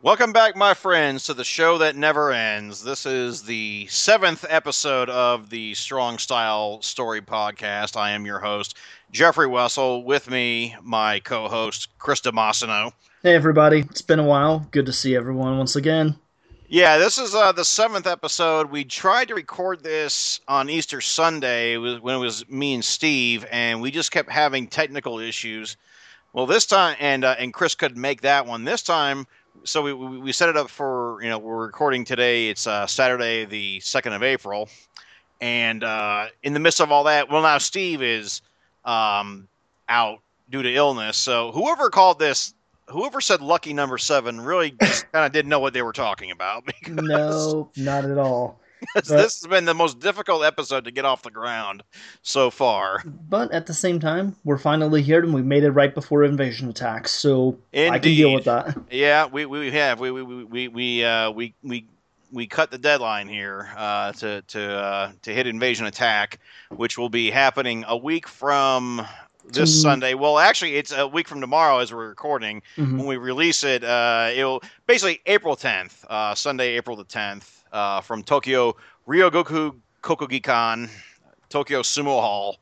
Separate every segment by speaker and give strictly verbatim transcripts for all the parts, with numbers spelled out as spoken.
Speaker 1: Welcome back, my friends, to the show that never ends. This is the seventh episode of the Strong Style Story Podcast. I am your host, Jeffrey Wessel. With me, my co-host, Chris DeMassino.
Speaker 2: Hey, everybody. It's been a while. Good to see everyone once again.
Speaker 1: Yeah, this is uh, the seventh episode. We tried to record this on Easter Sunday it was when it was me and Steve, and we just kept having technical issues. Well, this time, and uh, and Chris couldn't make that one. This time, so we, we we set it up for, you know, we're recording today. It's uh, Saturday, the second of April. And uh, in the midst of all that, well, now Steve is um, out due to illness. So whoever called this, whoever said lucky number seven really just kind of didn't know what they were talking about. Because,
Speaker 2: No, not at all.
Speaker 1: because
Speaker 2: But,
Speaker 1: this has been the most difficult episode to get off the ground so far.
Speaker 2: but at the same time, we're finally here and we made it right before invasion attacks, so I can deal
Speaker 1: Indeed.
Speaker 2: with that.
Speaker 1: Yeah, we, we have. We we we we uh, we we we cut the deadline here uh, to to uh, to hit invasion attack, which will be happening a week from this
Speaker 2: Mm.
Speaker 1: Sunday. Well, actually, it's a week from tomorrow as we're recording.
Speaker 2: Mhm.
Speaker 1: When we release it, uh, it'll basically April tenth, uh, Sunday, April the tenth, uh, from Tokyo Ryogoku Kokugikan, Tokyo Sumo Hall.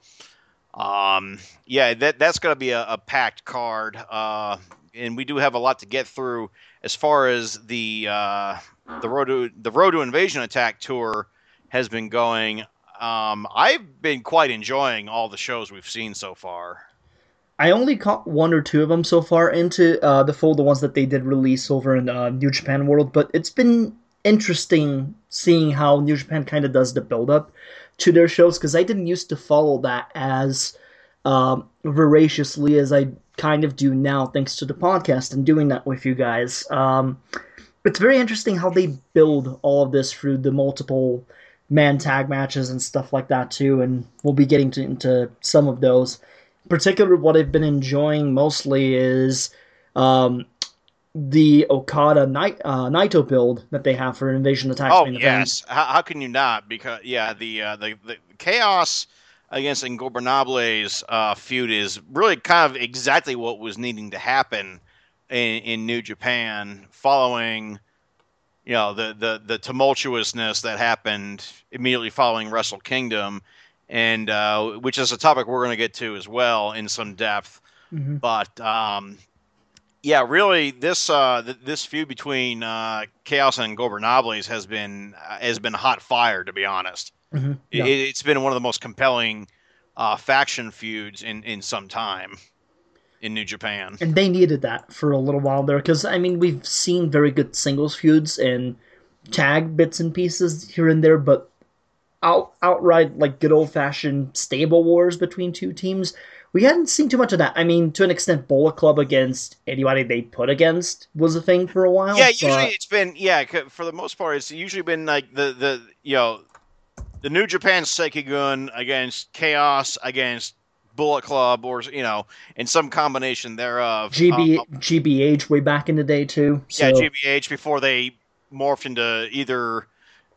Speaker 1: Um, yeah, that that's going to be a, a packed card, uh, and we do have a lot to get through as far as the uh, the road to the road to invasion attack tour has been going. Um, I've been quite enjoying all the shows we've seen so far.
Speaker 2: I only caught one or two of them so far into uh, the full, the ones that they did release over in uh, New Japan World, but it's been interesting seeing how New Japan kind of does the build-up to their shows, because I didn't used to follow that as um, voraciously as I kind of do now, thanks to the podcast and doing that with you guys. Um, it's very interesting how they build all of this through the multiple man tag matches and stuff like that too, and we'll be getting to, into some of those. In particular, what I've been enjoying mostly is um, the Okada Night, uh, Naito build that they have for Invasion Attack.
Speaker 1: Oh
Speaker 2: main event.
Speaker 1: yes, how, how can you not? Because yeah, the uh, the, the chaos against Ingobernable's uh, feud is really kind of exactly what was needing to happen in, in New Japan, following, you know, the, the the tumultuousness that happened immediately following Wrestle Kingdom, and uh, which is a topic we're going to get to as well in some depth.
Speaker 2: Mhm.
Speaker 1: But um, yeah, really, this uh, th- this feud between uh, Chaos and Gobernables has been uh, has been hot fire, to be honest.
Speaker 2: Mhm.
Speaker 1: It,
Speaker 2: Yeah.
Speaker 1: it's been one of the most compelling uh, faction feuds in, in some time in New Japan.
Speaker 2: And they needed that for a little while there, because, I mean, we've seen very good singles feuds and tag bits and pieces here and there, but out outright, like, good old-fashioned stable wars between two teams, we hadn't seen too much of that. I mean, to an extent, Bullet Club against anybody they put against was a thing for a while.
Speaker 1: Yeah, usually
Speaker 2: but-
Speaker 1: it's been yeah c- for the most part it's usually been like the the you know the New Japan Sekigun against Chaos against Bullet Club, or you know, in some combination thereof.
Speaker 2: G B,
Speaker 1: Uh,
Speaker 2: G B H way back in the day, too. So.
Speaker 1: yeah, G B H before they morphed into either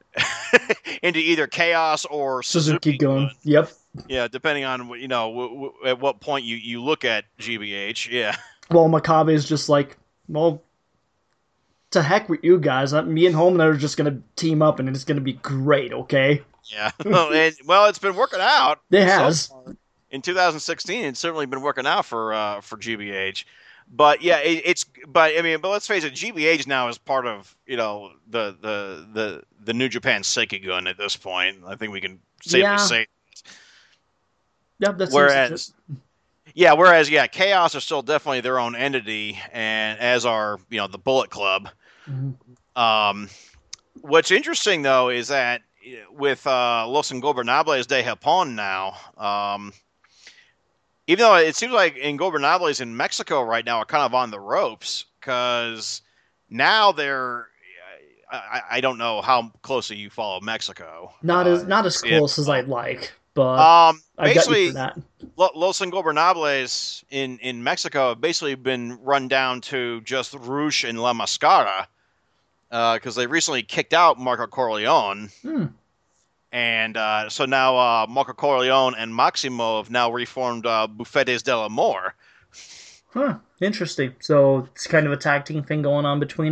Speaker 1: into either Chaos or
Speaker 2: Suzuki
Speaker 1: Suzuki
Speaker 2: Gun.
Speaker 1: Gun.
Speaker 2: Yep.
Speaker 1: Yeah, depending on what- you know w- w- at what point you, you look at G B H. Yeah,
Speaker 2: Well, Makabe is just like, well, to heck with you guys. Uh, Me and Holman are just going to team up and it's going to be great, okay?
Speaker 1: yeah. and, well, it's been working out.
Speaker 2: It
Speaker 1: so
Speaker 2: has.
Speaker 1: far. In two thousand sixteen, it's certainly been working out for uh, for G B H. But yeah, it, it's but I mean, but let's face it, G B H now is part of, you know, the the the the New Japan Sekigun at this point. I think we can safely
Speaker 2: Yeah.
Speaker 1: say.
Speaker 2: Yep, that's
Speaker 1: Whereas, yeah, whereas yeah, Chaos are still definitely their own entity, and as are, you know, the Bullet Club.
Speaker 2: Mhm.
Speaker 1: Um, what's interesting though is that with uh, Los Ingobernables de Japón now, um, even though it seems like Ingobernables in Mexico right now are kind of on the ropes, because now they're, I, I don't know how closely you follow Mexico.
Speaker 2: Not
Speaker 1: uh,
Speaker 2: as not as
Speaker 1: yeah.
Speaker 2: close as I'd like, but
Speaker 1: Um,
Speaker 2: I got you
Speaker 1: basically,
Speaker 2: for that.
Speaker 1: Lo- Los Ingobernables in, in Mexico have basically been run down to just Rush and La Mascara, because they recently kicked out Marco Corleone.
Speaker 2: Hmm.
Speaker 1: And uh, so now uh, Marco Corleone and Maximo have now reformed uh, Bufetes del Amor.
Speaker 2: Huh. Interesting. So it's kind of a tag team thing going on between them.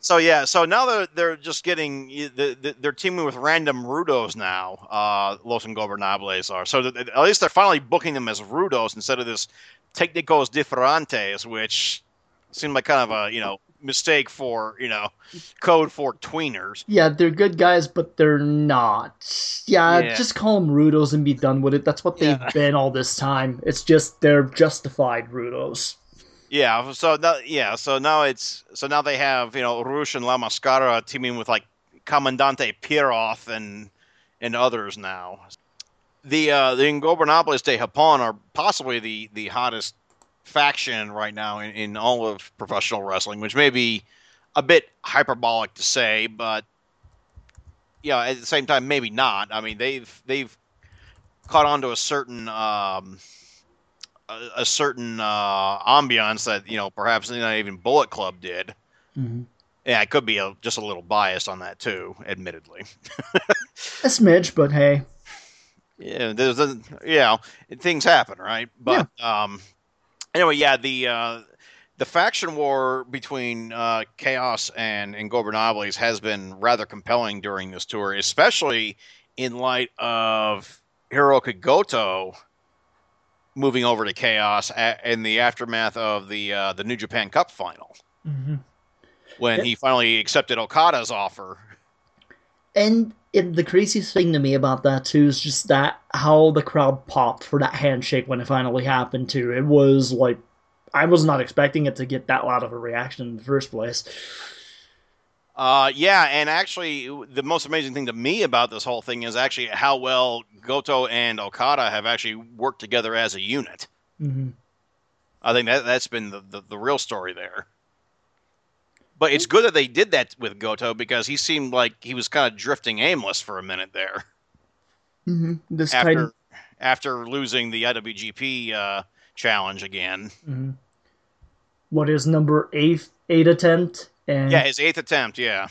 Speaker 1: So yeah, so now they're they're just getting the, they're teaming with random Rudos now. Uh, Los Ingobernables are so that, at least they're finally booking them as Rudos instead of this Técnicos Diferentes, which seemed like kind of a you know mistake for you know code for tweeners.
Speaker 2: Yeah, they're good guys, but they're not. Yeah,
Speaker 1: Yeah,
Speaker 2: just call them Rudos and be done with it. That's what they've
Speaker 1: yeah,
Speaker 2: been all this time. It's just they're justified Rudos.
Speaker 1: yeah. So now, yeah, so now it's so now they have you know Rush and La Mascara teaming with like Comandante Pirov and and others now. The uh, the Ingobernables de Japón are possibly the the hottest faction right now in, in all of professional wrestling, which may be a bit hyperbolic to say, but yeah, at the same time, maybe not. I mean, they've they've caught on to a certain um, a, a certain uh, ambiance that you know perhaps not even Bullet Club did.
Speaker 2: Mm-hmm.
Speaker 1: Yeah, I could be a, just a little biased on that too, admittedly.
Speaker 2: A smidge, but hey.
Speaker 1: Yeah, there's a, you know things happen, right? But yeah. um, anyway, yeah, the uh, the faction war between uh, Chaos and Ingobernables has been rather compelling during this tour, especially in light of Hiroki Goto moving over to Chaos a- in the aftermath of the uh, the New Japan Cup final,
Speaker 2: mm-hmm.
Speaker 1: when
Speaker 2: yep.
Speaker 1: he finally accepted Okada's offer.
Speaker 2: And it, the craziest thing to me about that too is just that how the crowd popped for that handshake when it finally happened too. It was like I was not expecting it to get that loud of a reaction in the first place.
Speaker 1: Uh, yeah, and actually, the most amazing thing to me about this whole thing is actually how well Goto and Okada have actually worked together as a unit.
Speaker 2: Mm-hmm.
Speaker 1: I think that that's been the, the, the real story there. But it's good that they did that with Goto because he seemed like he was kind of drifting aimless for a minute there.
Speaker 2: Mm-hmm. This
Speaker 1: after
Speaker 2: kind of...
Speaker 1: after losing the I W G P uh, challenge again.
Speaker 2: Mm-hmm. What is number eight eight attempt? And
Speaker 1: yeah, his eighth attempt. Yeah.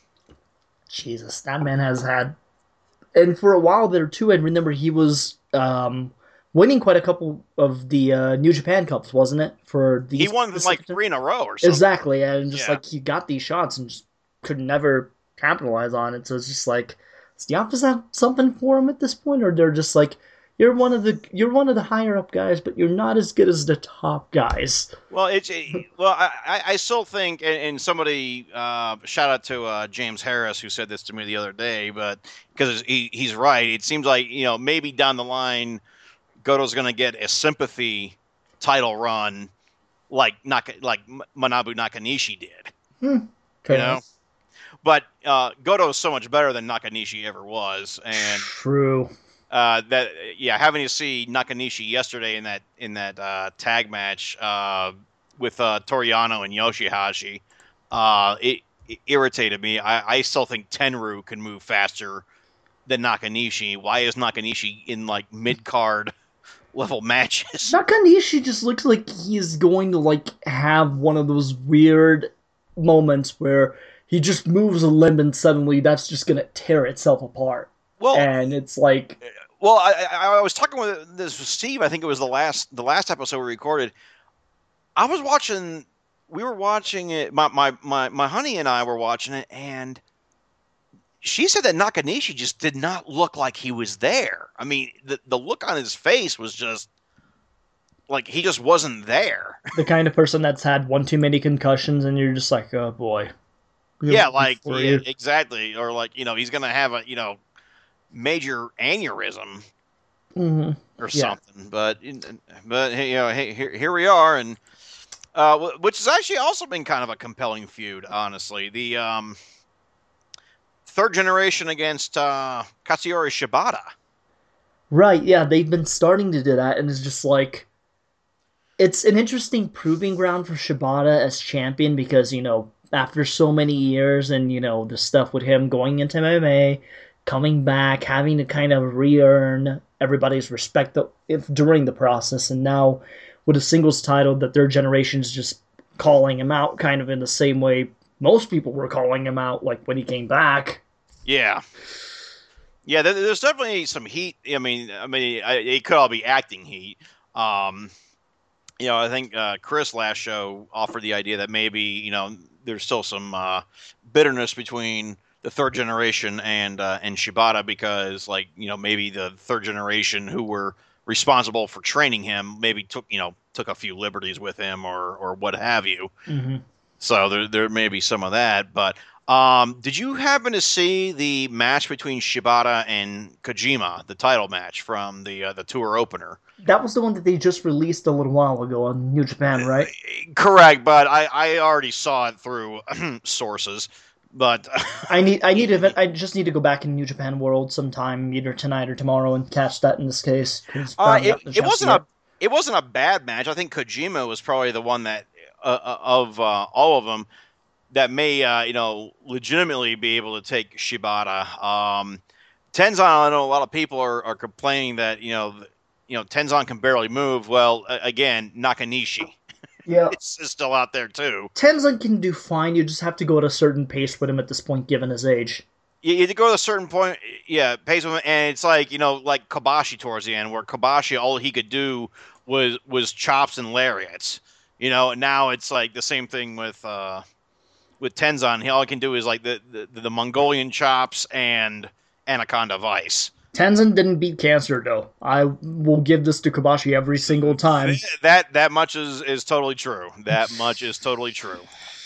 Speaker 2: Jesus, that man has had, and for a while there too. I remember he was um, winning quite a couple of the uh, New Japan Cups, wasn't it? For these,
Speaker 1: he won like three in a row or something.
Speaker 2: Exactly, and just
Speaker 1: yeah.
Speaker 2: like he got these shots and just could never capitalize on it. So it's just like, does the office have something for him at this point, or they're just like, you're one of the you're one of the higher up guys, but you're not as good as the top guys.
Speaker 1: Well, it's well, I, I still think, and somebody uh, shout out to uh, James Harris who said this to me the other day, but because he, he's right, it seems like you know maybe down the line, Goto's going to get a sympathy title run, like Naka, like Manabu Nakanishi did.
Speaker 2: Hmm.
Speaker 1: You know, but uh, Goto is so much better than Nakanishi ever was, and
Speaker 2: true.
Speaker 1: Uh, that yeah, having to see Nakanishi yesterday in that in that uh, tag match uh, with uh, Toriano and Yoshihashi, uh, it, it irritated me. I, I still think Tenryu can move faster than Nakanishi. Why is Nakanishi in like mid card level matches?
Speaker 2: Nakanishi just looks like he's going to like have one of those weird moments where he just moves a limb and suddenly that's just gonna tear itself apart. Well, and it's like,
Speaker 1: well, I, I, I was talking with this with Steve. I think it was the last the last episode we recorded. I was watching. We were watching it. My my my my honey and I were watching it, and she said that Nakanishi just did not look like he was there. I mean, the the look on his face was just like he just wasn't there.
Speaker 2: The kind of person that's had one too many concussions, and you're just like, oh boy.
Speaker 1: Yeah, like yeah, exactly, or like you know he's gonna have a you know. major aneurysm
Speaker 2: mm-hmm.
Speaker 1: or something, yeah. but but you know hey, here here we are, and uh, which has actually also been kind of a compelling feud, honestly. The um, third generation against uh, Katsuyori Shibata.
Speaker 2: Right? Yeah, they've been starting to do that, and it's just like it's an interesting proving ground for Shibata as champion because you know after so many years and you know the stuff with him going into M M A. Coming back, having to kind of re-earn everybody's respect if during the process, and now with a singles title, that their generation's just calling him out, kind of in the same way most people were calling him out, like when he came back.
Speaker 1: Yeah, yeah. There's definitely some heat. I mean, I mean, it could all be acting heat. Um, you know, I think uh, Chris last show offered the idea that maybe you know there's still some uh, bitterness between the third generation and uh, and Shibata because, like, you know, maybe the third generation who were responsible for training him maybe took you know took a few liberties with him or or what have you.
Speaker 2: Mm-hmm.
Speaker 1: So there there may be some of that, but. Um, did you happen to see the match between Shibata and Kojima, the title match from the uh, the tour opener?
Speaker 2: That was the one that they just released a little while ago on New Japan, right?
Speaker 1: Correct, but I, I already saw it through sources. But
Speaker 2: I need I need to I just need to go back in New Japan World sometime, either tonight or tomorrow, and catch that in this case.
Speaker 1: Uh, it, it wasn't a it wasn't a bad match. I think Kojima was probably the one that uh, of uh, all of them that may, uh, you know, legitimately be able to take Shibata. Um, Tenzan, I know a lot of people are, are complaining that, you know, you know, Tenzan can barely move. Well, again, Nakanishi.
Speaker 2: Yeah.
Speaker 1: it's, it's still out there, too.
Speaker 2: Tenzan can do fine. You just have to go at a certain pace with him at this point, given his age.
Speaker 1: You, you have to go at a certain point, yeah, pace with him. And it's like, you know, like Kobashi towards the end, where Kobashi, all he could do was, was chops and lariats. You know, now it's like the same thing with... Uh, With Tenzan, all he can do is like the, the, the Mongolian chops and Anaconda Vice.
Speaker 2: Tenzan didn't beat Cancer, though. I will give this to Kobashi every single time.
Speaker 1: That that much is, is totally true. That much is totally true.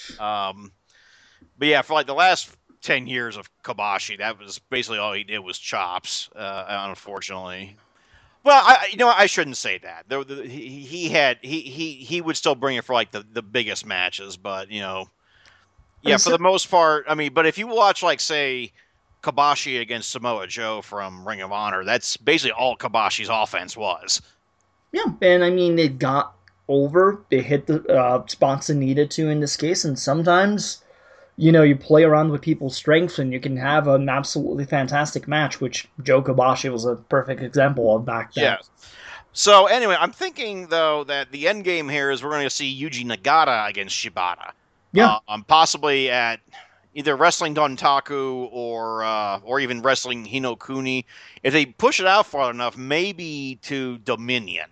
Speaker 1: Um, but yeah, for like the last ten years of Kobashi, that was basically all he did was chops. Uh, unfortunately. Well, I you know I shouldn't say that. The, the, he he had he he he would still bring it for like the, the biggest matches, but you know. Yeah, for the most part, I mean, but if you watch, like, say, Kobashi against Samoa Joe from Ring of Honor, that's basically all Kobashi's offense was.
Speaker 2: Yeah, and I mean, they got over, they hit the uh, spots they needed to in this case, and sometimes, you know, you play around with people's strengths and you can have an absolutely fantastic match, which Joe Kobashi was a perfect example of back then.
Speaker 1: Yeah. So, anyway, I'm thinking, though, that the end game here is we're going to see Yuji Nagata against Shibata.
Speaker 2: Yeah,
Speaker 1: uh, um, possibly at either Wrestling Dontaku or uh, or even Wrestling Hinokuni. If they push it out far enough, maybe to Dominion.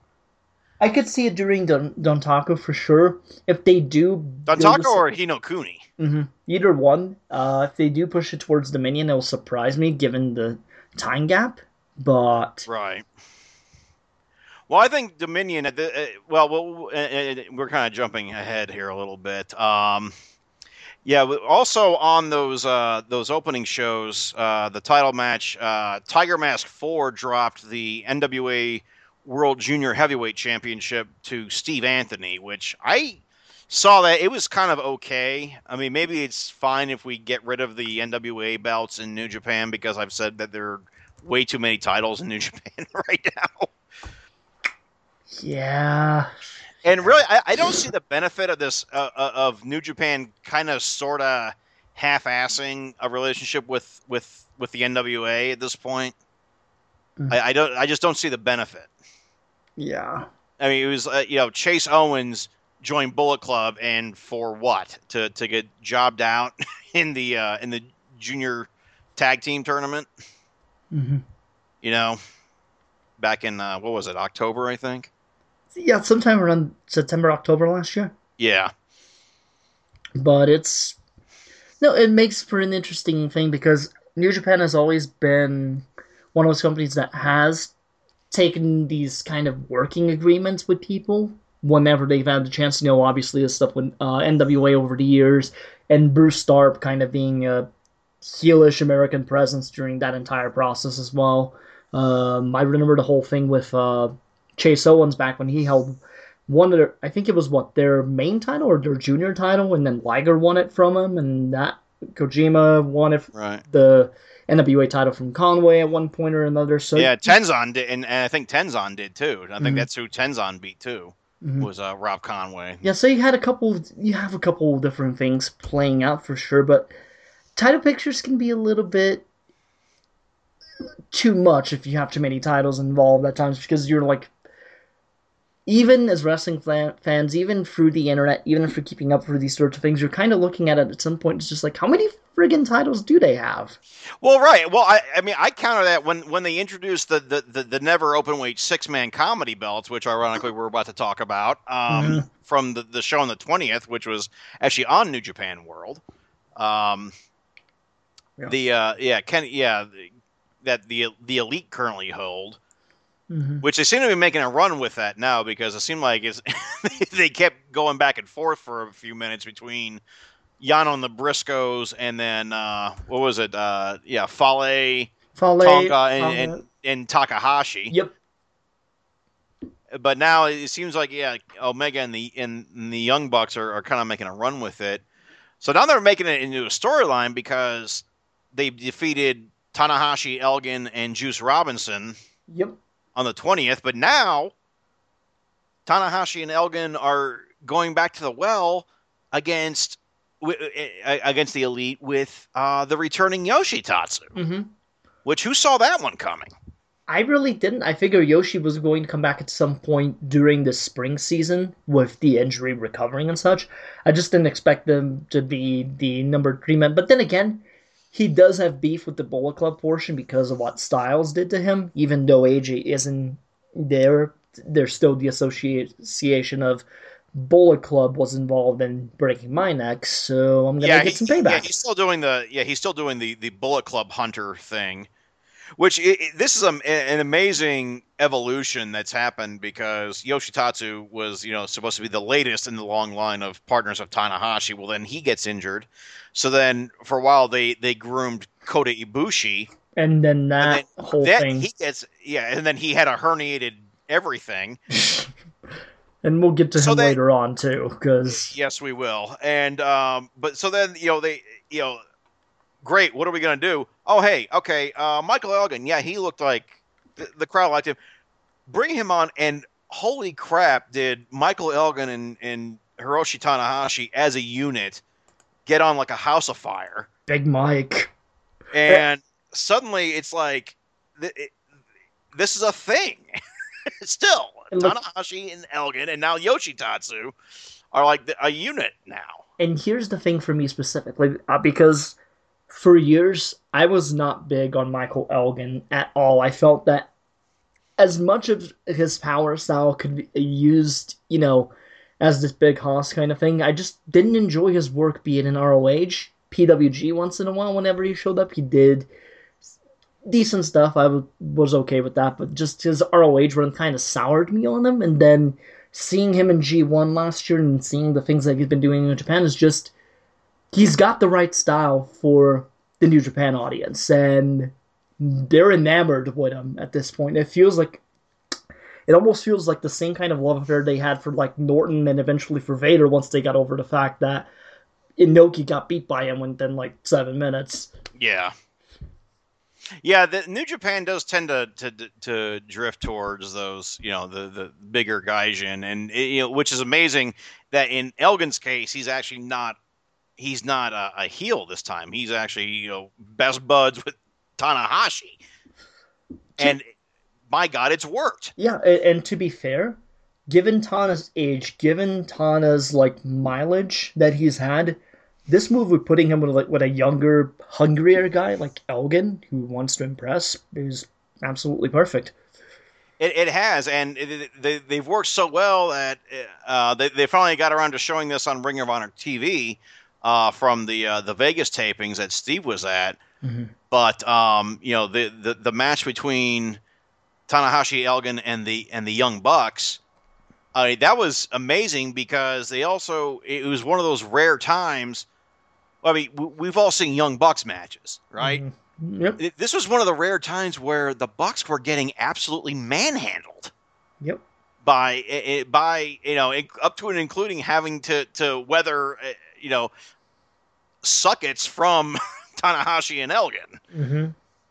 Speaker 2: I could see it during Don Dontaku for sure. If they do...
Speaker 1: Dontaku or Hinokuni?
Speaker 2: Mm-hmm. Either one. Uh, if they do push it towards Dominion, it'll surprise me given the time gap. But...
Speaker 1: Right. Well, I think Dominion. At the, uh, well, well uh, we're kind of jumping ahead here a little bit. Um, yeah. Also on those uh, those opening shows, uh, the title match, uh, Tiger Mask Four dropped the N W A World Junior Heavyweight Championship to Steve Anthony, which I saw that it was kind of okay. I mean, maybe it's fine if we get rid of the N W A belts in New Japan because I've said that there are way too many titles in New Japan right now.
Speaker 2: Yeah.
Speaker 1: And really, I, I don't see the benefit of this, uh, of New Japan kind of sort of half-assing a relationship with, with, with the N W A at this point. Mm. I, I don't. I just don't see the benefit.
Speaker 2: Yeah.
Speaker 1: I mean, it was, uh, you know, Chase Owens joined Bullet Club, and for what? To to get jobbed out in the uh, in the junior tag team tournament.
Speaker 2: Mm-hmm.
Speaker 1: You know, back in uh, what was it, October, I think.
Speaker 2: Yeah, sometime around September, October last year.
Speaker 1: Yeah.
Speaker 2: But it's... No, it makes for an interesting thing because New Japan has always been one of those companies that has taken these kind of working agreements with people whenever they've had the chance. You know, obviously this stuff with uh, N W A over the years, and Bruce Starp kind of being a heelish American presence during that entire process as well. Um, I remember the whole thing with... Uh, Chase Owens back when he held one of their, I think it was what, their main title or their junior title, and then Liger won it from him, and that Kojima won it,
Speaker 1: right.
Speaker 2: the N W A title from Conway at one point or another. So
Speaker 1: yeah, Tenzan did, and, and I think Tenzan did too. I think
Speaker 2: mm-hmm.
Speaker 1: that's who Tenzan beat too. Mm-hmm. Was uh, Rob Conway.
Speaker 2: Yeah, so you had a couple, you have a couple different things playing out for sure, but title pictures can be a little bit too much if you have too many titles involved at times, because you're like, even as wrestling fans, even through the internet, even if you're keeping up for these sorts of things, you're kind of looking at it at some point. It's just like, how many friggin' titles do they have?
Speaker 1: Well, right. Well, I, I mean, I counter that when, when they introduced the, the, the, the never open weight six man comedy belts, which ironically we're about to talk about, um,
Speaker 2: Mm-hmm.
Speaker 1: from the, the show on the twentieth, which was actually on New Japan World. Um,
Speaker 2: Yeah.
Speaker 1: the uh, yeah, Ken, yeah, the, that the the Elite currently hold,
Speaker 2: Mm-hmm.
Speaker 1: which they seem to be making a run with that now because it seemed like it's, they kept going back and forth for a few minutes between Yano and the Briscoes, and then uh, what was it? Uh, yeah, Fale,
Speaker 2: Fale,
Speaker 1: Tonga, and,
Speaker 2: Fale.
Speaker 1: and and Takahashi.
Speaker 2: Yep.
Speaker 1: But now it seems like yeah, Omega and the and, and the Young Bucks are, are kind of making a run with it. So now they're making it into a storyline because they defeated Tanahashi, Elgin, and Juice Robinson
Speaker 2: Yep.
Speaker 1: on the twentieth. But now Tanahashi and Elgin are going back to the well against against the Elite with uh, the returning Yoshitatsu.
Speaker 2: Mm-hmm.
Speaker 1: Which, who saw that one coming?
Speaker 2: I really didn't. I figured Yoshi was going to come back at some point during the spring season with the injury recovering and such. I just didn't expect them to be the number three man. But then again, he does have beef with the Bullet Club portion because of what Styles did to him. Even though A J isn't there, there's still the association of Bullet Club was involved in breaking my neck, so I'm gonna
Speaker 1: yeah,
Speaker 2: get some
Speaker 1: he,
Speaker 2: payback.
Speaker 1: Yeah, he's still doing the yeah he's still doing the the Bullet Club Hunter thing. Which it, it, this is a, an amazing evolution that's happened because Yoshitatsu was, you know, supposed to be the latest in the long line of partners of Tanahashi. Well, then he gets injured, so then for a while they they groomed Kota Ibushi,
Speaker 2: and then that
Speaker 1: and then
Speaker 2: whole
Speaker 1: that,
Speaker 2: thing.
Speaker 1: He gets yeah, and then he had a herniated everything.
Speaker 2: And we'll get to
Speaker 1: so
Speaker 2: him
Speaker 1: they,
Speaker 2: later on too, because
Speaker 1: yes, we will. And um, but so then you know they you know. Great. What are we going to do? Oh, hey, okay. Uh, Michael Elgin. Yeah, he looked like th- the crowd liked him. Bring him on. And holy crap, did Michael Elgin and, and Hiroshi Tanahashi as a unit get on like a house of fire?
Speaker 2: Big Mike.
Speaker 1: And suddenly it's like, th- it, this is a thing. Still, look, Tanahashi and Elgin and now Yoshitatsu are like the, a unit now.
Speaker 2: And here's the thing for me specifically, uh, because for years, I was not big on Michael Elgin at all. I felt that as much of his power style could be used, you know, as this big hoss kind of thing, I just didn't enjoy his work, be it in R O H, P W G once in a while. Whenever he showed up, he did decent stuff. I was okay with that, but just his R O H run kind of soured me on him. And then seeing him in G one last year and seeing the things that he's been doing in Japan is just... he's got the right style for the New Japan audience, and they're enamored with him at this point. It feels like, it almost feels like the same kind of love affair they had for like Norton and eventually for Vader once they got over the fact that Inoki got beat by him within like seven minutes.
Speaker 1: Yeah. Yeah, the New Japan does tend to to to drift towards those, you know, the the bigger gaijin, and it, you know, which is amazing that in Elgin's case, he's actually not he's not a, a heel this time. He's actually, you know, best buds with Tanahashi. And my God, it's worked.
Speaker 2: Yeah, and, and to be fair, given Tana's age, given Tana's like mileage that he's had, this move with putting him with like with a younger, hungrier guy like Elgin, who wants to impress, is absolutely perfect.
Speaker 1: It, it has, and it, they, they've worked so well that uh, they, they finally got around to showing this on Ring of Honor T V. Uh, from the uh, the Vegas tapings that Steve was at, mm-hmm. but um, you know the, the the match between Tanahashi, Elgin, and the and the Young Bucks, uh, that was amazing because they also it was one of those rare times. I mean, we've all seen Young Bucks matches, right?
Speaker 2: Mm-hmm. Yep.
Speaker 1: It, this was one of the rare times where the Bucks were getting absolutely manhandled.
Speaker 2: Yep.
Speaker 1: By by you know up to and including having to to weather. You know, suckets from Tanahashi and Elgin.
Speaker 2: Mm-hmm.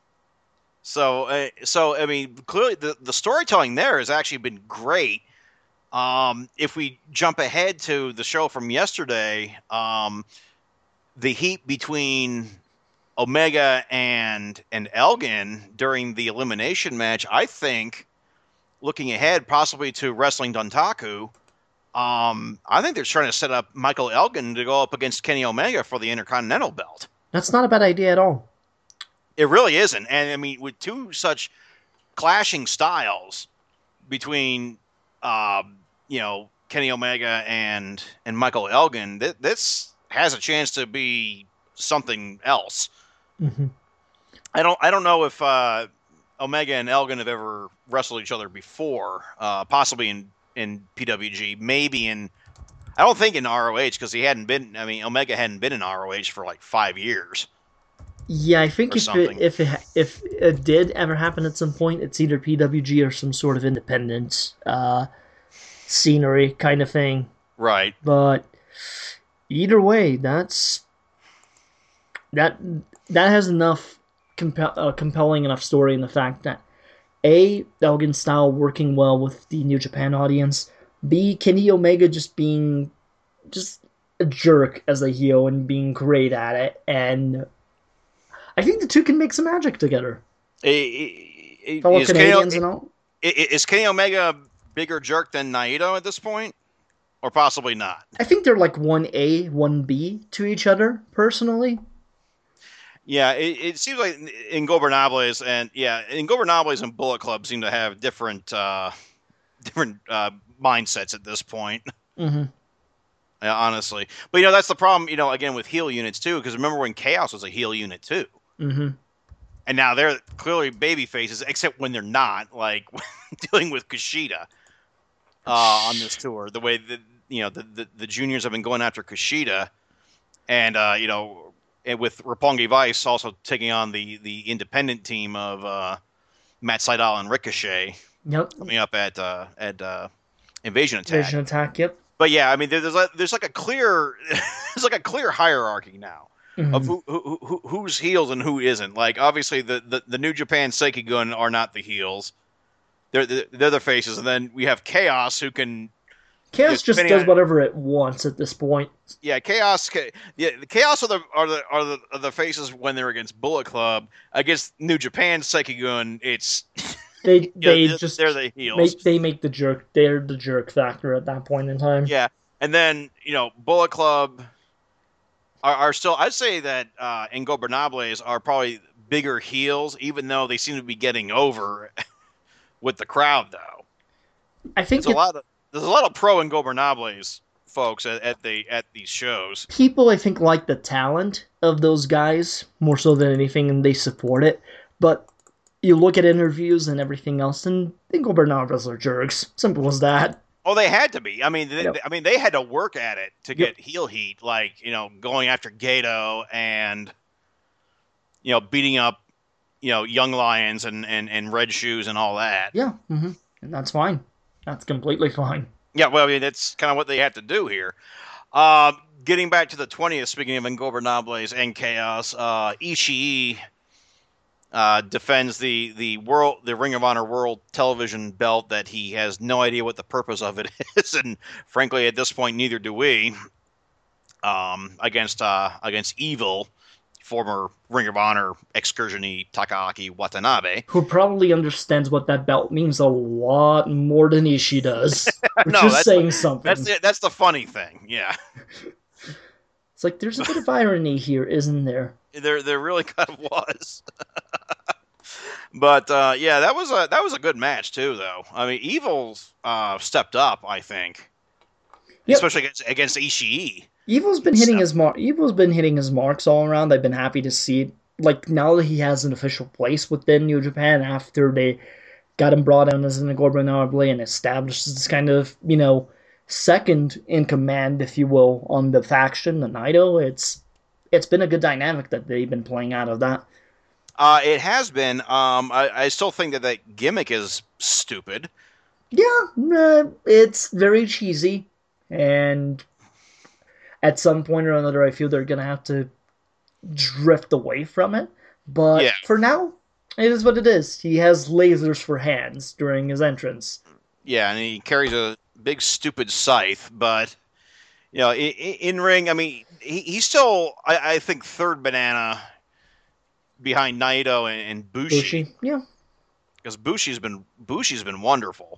Speaker 1: So, uh, so I mean, clearly the, the storytelling there has actually been great. Um, if we jump ahead to the show from yesterday, um, the heat between Omega and and Elgin during the elimination match, I think, looking ahead possibly to Wrestling Dontaku, Um, I think they're trying to set up Michael Elgin to go up against Kenny Omega for the Intercontinental belt.
Speaker 2: That's not a bad idea at all.
Speaker 1: It really isn't. And I mean, with two such clashing styles between, um, you know, Kenny Omega and and Michael Elgin, th- this has a chance to be something else.
Speaker 2: Mm-hmm.
Speaker 1: I don't I don't know if uh, Omega and Elgin have ever wrestled each other before. Uh, possibly in in P W G, maybe in. I don't think in R O H because he hadn't been. I mean, Omega hadn't been in R O H for like five years.
Speaker 2: Yeah, I think
Speaker 1: Or
Speaker 2: if it
Speaker 1: something.
Speaker 2: if it if it did ever happen at some point, it's either P W G or some sort of independent uh, scenery kind of thing.
Speaker 1: Right.
Speaker 2: But either way, that's that that has enough compel, uh, compelling enough story in the fact that A, Elgin style working well with the New Japan audience, B, Kenny Omega just being just a jerk as a heel and being great at it, and I think the two can make some magic together. Fellow
Speaker 1: Is
Speaker 2: Canadians
Speaker 1: Kenny,
Speaker 2: and all.
Speaker 1: is Kenny Omega a bigger jerk than Naito at this point? Or possibly not?
Speaker 2: I think they're like one A, one B to each other, personally.
Speaker 1: Yeah, it, it seems like Ingobernables and yeah, Ingobernables and Bullet Club seem to have different uh, different uh, mindsets at this point.
Speaker 2: Mm-hmm.
Speaker 1: Yeah, honestly, but you know that's the problem. You know, again with heel units too, because remember when Chaos was a heel unit too,
Speaker 2: Mm-hmm.
Speaker 1: and now they're clearly baby faces, except when they're not, like dealing with Kushida uh, on this tour. The way that you know the, the the juniors have been going after Kushida, and uh, you know. And with Roppongi Vice also taking on the, the independent team of uh, Matt Sydal and Ricochet
Speaker 2: Yep.
Speaker 1: coming up at uh, at uh, Invasion Attack.
Speaker 2: Invasion Attack. Yep.
Speaker 1: But yeah, I mean, there's like, there's like a clear there's like a clear hierarchy now
Speaker 2: Mm-hmm.
Speaker 1: of who, who, who who's heels and who isn't. Like obviously the, the, the New Japan Sekigun are not the heels; they're they're the faces, and then we have Chaos who can.
Speaker 2: Chaos just does on, whatever it wants at this point.
Speaker 1: Yeah, Chaos. Yeah, the Chaos are the are the are the, are the faces when they're against Bullet Club. Against New Japan Sekigun, it's
Speaker 2: they they
Speaker 1: know,
Speaker 2: just
Speaker 1: they're the heels.
Speaker 2: Make, they make the jerk. They're the jerk factor at that point in time.
Speaker 1: Yeah, and then you know Bullet Club are, are still. I'd say that uh, Ingobernables are probably bigger heels, even though they seem to be getting over with the crowd. Though
Speaker 2: I think
Speaker 1: there's a lot of. There's a lot of pro Ingobernables folks at, at the at these shows.
Speaker 2: People, I think, like the talent of those guys more so than anything, and they support it. But you look at interviews and everything else, and Ingobernables are jerks. Simple as that.
Speaker 1: Oh, they had to be. I mean, they,
Speaker 2: yep.
Speaker 1: I mean, they had to work at it to get
Speaker 2: yep.
Speaker 1: heel heat, like you know, going after Gato and you know, beating up you know, Young Lions and and, and Red Shoes and all that.
Speaker 2: Yeah, mm-hmm. And that's fine. That's completely fine.
Speaker 1: Yeah, well, I mean, that's kind of what they have to do here. Uh, getting back to the twentieth, speaking of Ingobernables and Chaos, uh, Ishii uh, defends the the world, the Ring of Honor World Television belt that he has no idea what the purpose of it is, and frankly, at this point, neither do we. Um, against uh, against Evil, former Ring of Honor excursionee Takaaki Watanabe,
Speaker 2: who probably understands what that belt means a lot more than Ishii does, which
Speaker 1: no,
Speaker 2: is
Speaker 1: that's
Speaker 2: saying
Speaker 1: the,
Speaker 2: something.
Speaker 1: That's the, that's the funny thing, yeah.
Speaker 2: It's like there's a bit of irony here, isn't there?
Speaker 1: There, there really kind of was. But uh, yeah, that was a that was a good match too, though. I mean, Evil uh, stepped up, I think, yep. especially against against Ishii.
Speaker 2: Evil's been hitting his mark. Evil's been hitting his marks all around. I've been happy to see. Like now that he has an official place within New Japan, after they got him brought in as an Ingobernables and established this kind of you know second in command, if you will, on the faction, the Naito. It's it's been a good dynamic that they've been playing out of that.
Speaker 1: Uh, it has been. Um, I, I still think that that gimmick is stupid.
Speaker 2: Yeah, uh, it's very cheesy, and at some point or another, I feel they're going to have to drift away from it. But
Speaker 1: yeah.
Speaker 2: for now, it is what it is. He has lasers for hands during his entrance.
Speaker 1: Yeah, and he carries a big, stupid scythe. But, you know, in, in ring, I mean, he, he's still, I, I think, third banana behind Naito and, and Bushi.
Speaker 2: Bushi, yeah.
Speaker 1: Because Bushi's been, Bushi's been wonderful.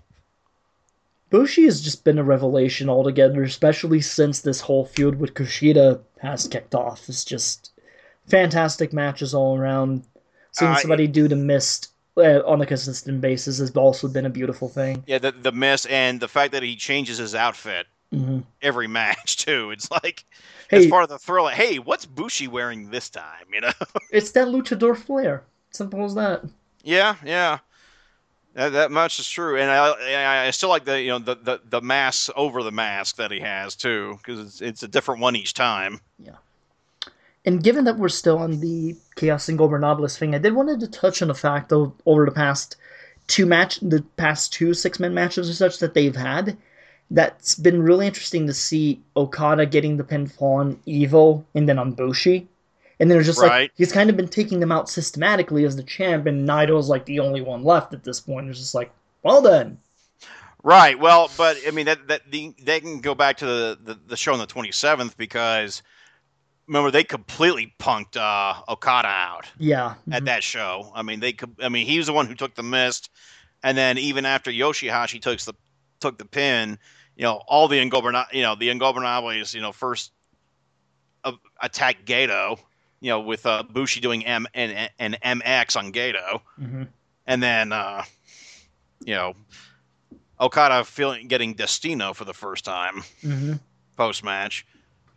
Speaker 2: Bushi has just been a revelation altogether, especially since this whole feud with Kushida has kicked off. It's just fantastic matches all around. Seeing
Speaker 1: Uh,
Speaker 2: somebody do the mist uh, on a consistent basis has also been a beautiful thing.
Speaker 1: yeah, the the miss and the fact that he changes his outfit
Speaker 2: Hmm.
Speaker 1: every match too. It's like it's
Speaker 2: Hey,
Speaker 1: part of the thrill. Like, hey, what's Bushi wearing this time? You know?
Speaker 2: it's that luchador flair. Simple as that.
Speaker 1: Yeah, yeah. That, that much is true, and I, I I still like the you know the the, the mask over the mask that he has too, because it's, it's a different one each time.
Speaker 2: Yeah. And given that we're still on the Chaos Ingobernables thing, I did wanted to touch on the fact of over the past two match, the past two six man matches or such that they've had, that's been really interesting to see Okada getting the pinfall on Evo and then on Bushi. And then it's just like
Speaker 1: Right,
Speaker 2: he's kind of been taking them out systematically as the champ, and Naito's like the only one left at this point. It's just like, well then,
Speaker 1: right. Well, but I mean that that the, they can go back to the, the the show on the twenty seventh because remember they completely punked uh, Okada out
Speaker 2: yeah,
Speaker 1: at
Speaker 2: mhm,
Speaker 1: that show. I mean they could. I mean he was the one who took the mist, and then even after Yoshihashi took the took the pin, you know all the Ingobernat, you know the Ingobernables, you know first uh, attack Gato, you know, with uh, Bushi doing M and, and M X on Gato,
Speaker 2: mhm,
Speaker 1: and then uh, you know Okada feeling getting Destino for the first time
Speaker 2: mhm.
Speaker 1: post match.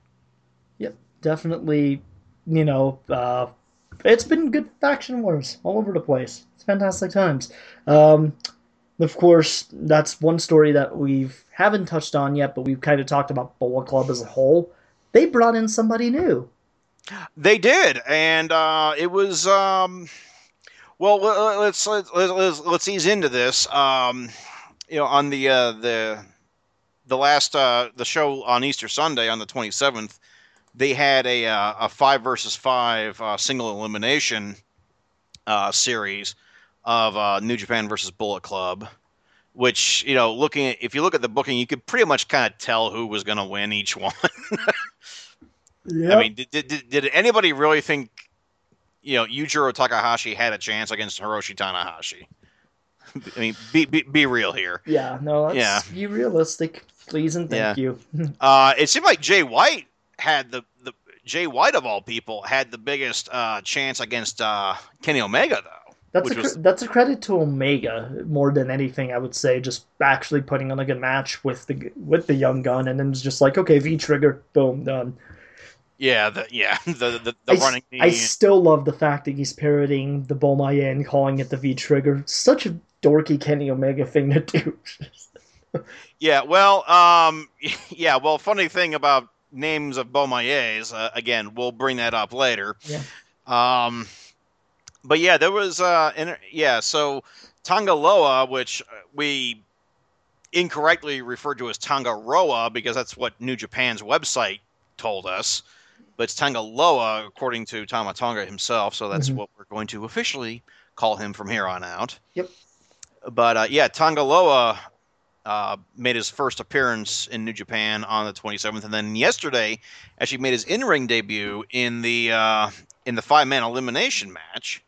Speaker 2: Yep, definitely. You know, uh, it's been good faction wars all over the place. It's fantastic times. Um, of course, that's one story that we haven't touched on yet, but we've kind of talked about Bullet Club as a whole. They brought in somebody new.
Speaker 1: They did, and uh, it was um, well. Let's let's let's let's ease into this. Um, you know, on the uh, the the last uh, the show on Easter Sunday on the twenty seventh, they had a uh, a five versus five uh, single elimination uh, series of uh, New Japan versus Bullet Club, which you know, looking at if you look at the booking, you could pretty much kind of tell who was going to win each one. I
Speaker 2: Yep.
Speaker 1: mean, did, did did anybody really think you know Yujiro Takahashi had a chance against Hiroshi Tanahashi? I mean, be be, be real here.
Speaker 2: Yeah, no,
Speaker 1: Yeah,
Speaker 2: let's be realistic, please and thank
Speaker 1: yeah.
Speaker 2: you.
Speaker 1: Uh, it seemed like Jay White had the the Jay White of all people had the biggest uh, chance against uh, Kenny Omega though,
Speaker 2: That's a
Speaker 1: which was
Speaker 2: that's a credit to Omega more than anything. I would say just actually putting on a good match with the with the young gun, and then it's just like okay, V trigger, boom, done.
Speaker 1: yeah the yeah the the, the
Speaker 2: I,
Speaker 1: running
Speaker 2: I
Speaker 1: knee.
Speaker 2: still love the fact that he's parodying the Bulmaye and calling it the V trigger. Such a dorky Kenny Omega thing to do.
Speaker 1: Yeah, well, um, yeah, well, funny thing about names of Beaumayes, uh, again, we'll bring that up later.
Speaker 2: Yeah.
Speaker 1: Um, but yeah, there was, uh, in, yeah, so Tangaloa, which we incorrectly referred to as Tangaroa because that's what New Japan's website told us, but it's Tangaloa according to Tama Tonga himself, so that's
Speaker 2: Mm-hmm.
Speaker 1: what we're going to officially call him from here on out.
Speaker 2: Yep.
Speaker 1: But uh, yeah, Tangaloa uh, made his first appearance in New Japan on the twenty-seventh, and then yesterday actually made his in-ring debut in the uh, in the five-man elimination match,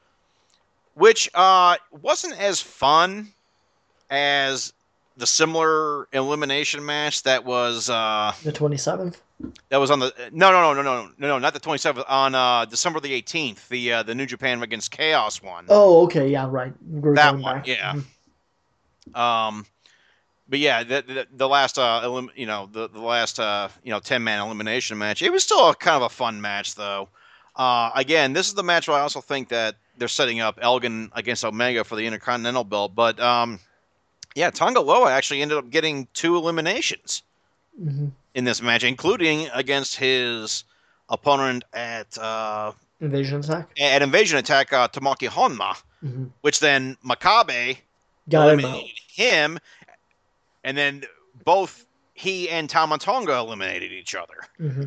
Speaker 1: which uh, wasn't as fun as the similar elimination match that was uh,
Speaker 2: The twenty seventh.
Speaker 1: that was on the no no no no no no no not the twenty-seventh on uh, December the eighteenth, the uh, the New Japan against Chaos one.
Speaker 2: Oh, okay, yeah, right. We're
Speaker 1: That
Speaker 2: going
Speaker 1: one,
Speaker 2: back.
Speaker 1: yeah.
Speaker 2: Mhm.
Speaker 1: Um, but yeah, the, the, the last uh, elim- you know, the, the last uh, you know, ten man elimination match. It was still a kind of a fun match though. Uh, again, this is the match where I also think that they're setting up Elgin against Omega for the Intercontinental belt. But um, yeah, Tonga Loa actually ended up getting two eliminations
Speaker 2: Mhm.
Speaker 1: in this match, including against his opponent at uh,
Speaker 2: Invasion attack.
Speaker 1: at Invasion Attack, uh, Tamaki Honma,
Speaker 2: Mm-hmm.
Speaker 1: which then Makabe
Speaker 2: Got him out.
Speaker 1: eliminated him, and then both he and Tama Tonga eliminated each other.
Speaker 2: Mm-hmm.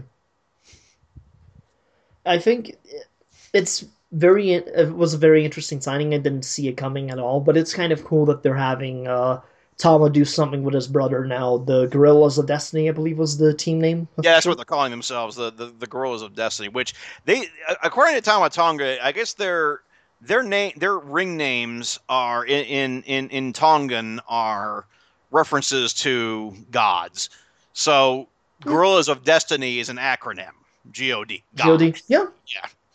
Speaker 2: I think it's very it was a very interesting signing. I didn't see it coming at all, but it's kind of cool that they're having uh, Tama do something with his brother now. The Gorillas of Destiny, I believe, was the team name.
Speaker 1: Yeah, that's what they're calling themselves, the the, the Gorillas of Destiny. Which they, according to Tama Tonga, I guess their their name, their ring names are in in in, in Tongan are references to gods. So Gorillas of Destiny is an acronym. G O D.
Speaker 2: G O D.
Speaker 1: God.
Speaker 2: Yeah.
Speaker 1: Yeah.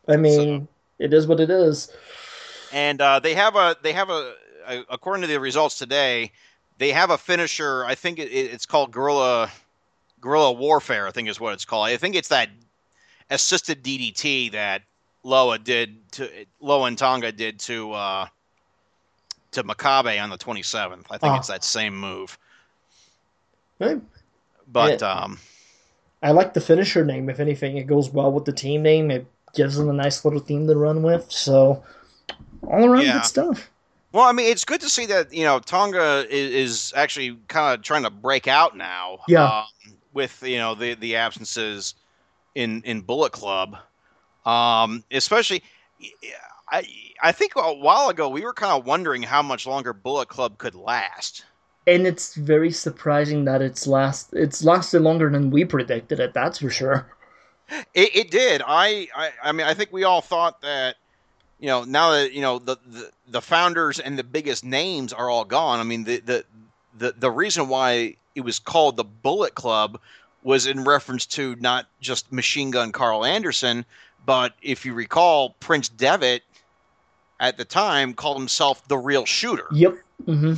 Speaker 2: I
Speaker 1: So,
Speaker 2: mean, it is what it is.
Speaker 1: and uh, they have a they have a, a according to the results today, they have a finisher. I think it, it's called Guerrilla Guerrilla Warfare. I think is what it's called. I think it's that assisted D D T that Loa did to Loa and Tonga did to uh, to Makabe on the twenty-seventh. I think
Speaker 2: Ah,
Speaker 1: it's that same move.
Speaker 2: eh,
Speaker 1: But
Speaker 2: eh,
Speaker 1: um,
Speaker 2: I like the finisher name. If anything, it goes well with the team name. It gives them a nice little theme to run with. So all around good
Speaker 1: yeah.
Speaker 2: stuff.
Speaker 1: Well, I mean, it's good to see that you know Tonga is, is actually kind of trying to break out now
Speaker 2: Yeah,
Speaker 1: uh, with you know the the absences in in Bullet Club, um, especially. I I think a while ago we were kind of wondering how much longer Bullet Club could last.
Speaker 2: and it's very surprising that it's last. It's lasted longer than we predicted it. That's for sure.
Speaker 1: It, it did. I, I I mean I think we all thought that you know now that you know the, the the founders and the biggest names are all gone. I mean the the the, the reason why it was called the Bullet Club was in reference to not just Machine Gun Carl Anderson, but if you recall, Prince Devitt at the time called himself the Real Shooter.
Speaker 2: Yep. Hmm.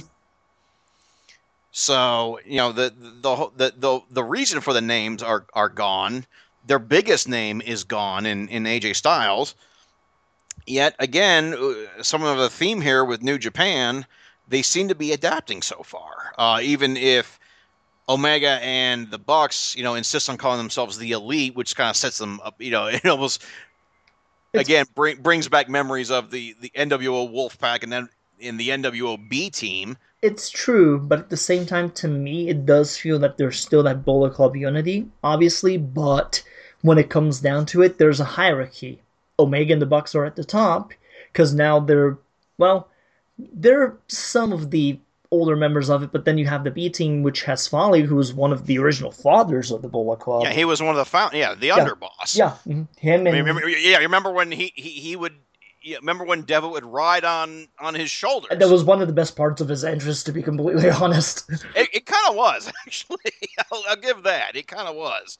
Speaker 1: So you know the the the the, the reason for the names are are gone. Their biggest name is gone in in A J Styles. Yet again, uh, some of the theme here with New Japan, they seem to be adapting so far. Uh, even if Omega and the Bucks, you know, insist on calling themselves the Elite, which kind of sets them up, you know, it almost
Speaker 2: It's
Speaker 1: again bring, brings back memories of the the N W O Wolfpack and then in the N W O B team.
Speaker 2: it's true, but at the same time, to me, it does feel that there's still that Bullet Club unity, obviously. But when it comes down to it, there's a hierarchy. Omega and the Bucks are at the top because now they're well, they're some of the older members of it. But then you have the B team, which has Folly, who was one of the original fathers of the Bullet
Speaker 1: Yeah,
Speaker 2: Club.
Speaker 1: he was one of the found. Yeah, the
Speaker 2: Yeah,
Speaker 1: underboss.
Speaker 2: yeah, mhm. Him
Speaker 1: I mean,
Speaker 2: and
Speaker 1: remember, yeah, remember when he he, he would. Yeah, remember when Devil would ride on on his
Speaker 2: that
Speaker 1: shoulders?
Speaker 2: was one of the best parts of his entrance, to be completely honest.
Speaker 1: It, it kind of was actually. I'll, I'll give that. It kind of was.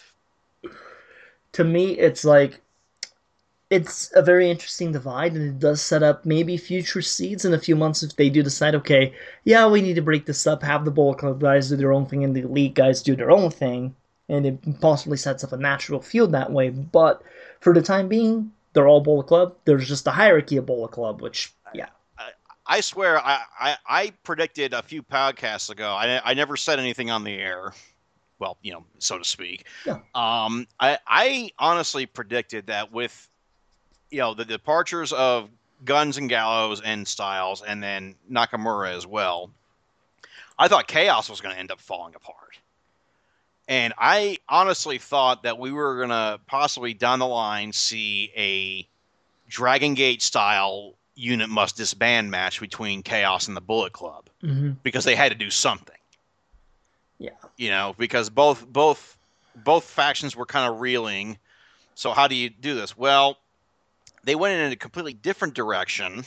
Speaker 2: To me, it's like it's a very interesting divide, and it does set up maybe future seeds in a few months if they do decide, okay, yeah, we need to break this up, have the Bullet Club guys do their own thing, and the Elite guys do their own thing, and it possibly sets up a natural field that way. But for the time being, they're all Bullet Club. There's just a hierarchy of Bullet Club, which, yeah.
Speaker 1: I, I swear, I, I, I predicted a few podcasts ago. I, I never said anything on the air. Well, you know, so to speak.
Speaker 2: Yeah.
Speaker 1: Um, I, I honestly predicted that with, you know, the departures of Guns and Gallows and Styles, and then Nakamura as well, I thought Chaos was going to end up falling apart. And I honestly thought that we were going to possibly down the line see a Dragon Gate style unit must disband match between Chaos and the Bullet Club
Speaker 2: Mm-hmm.
Speaker 1: because they had to do something.
Speaker 2: Yeah.
Speaker 1: You know, because both both both factions were kind of reeling. So how do you do this? Well, they went in a completely different direction,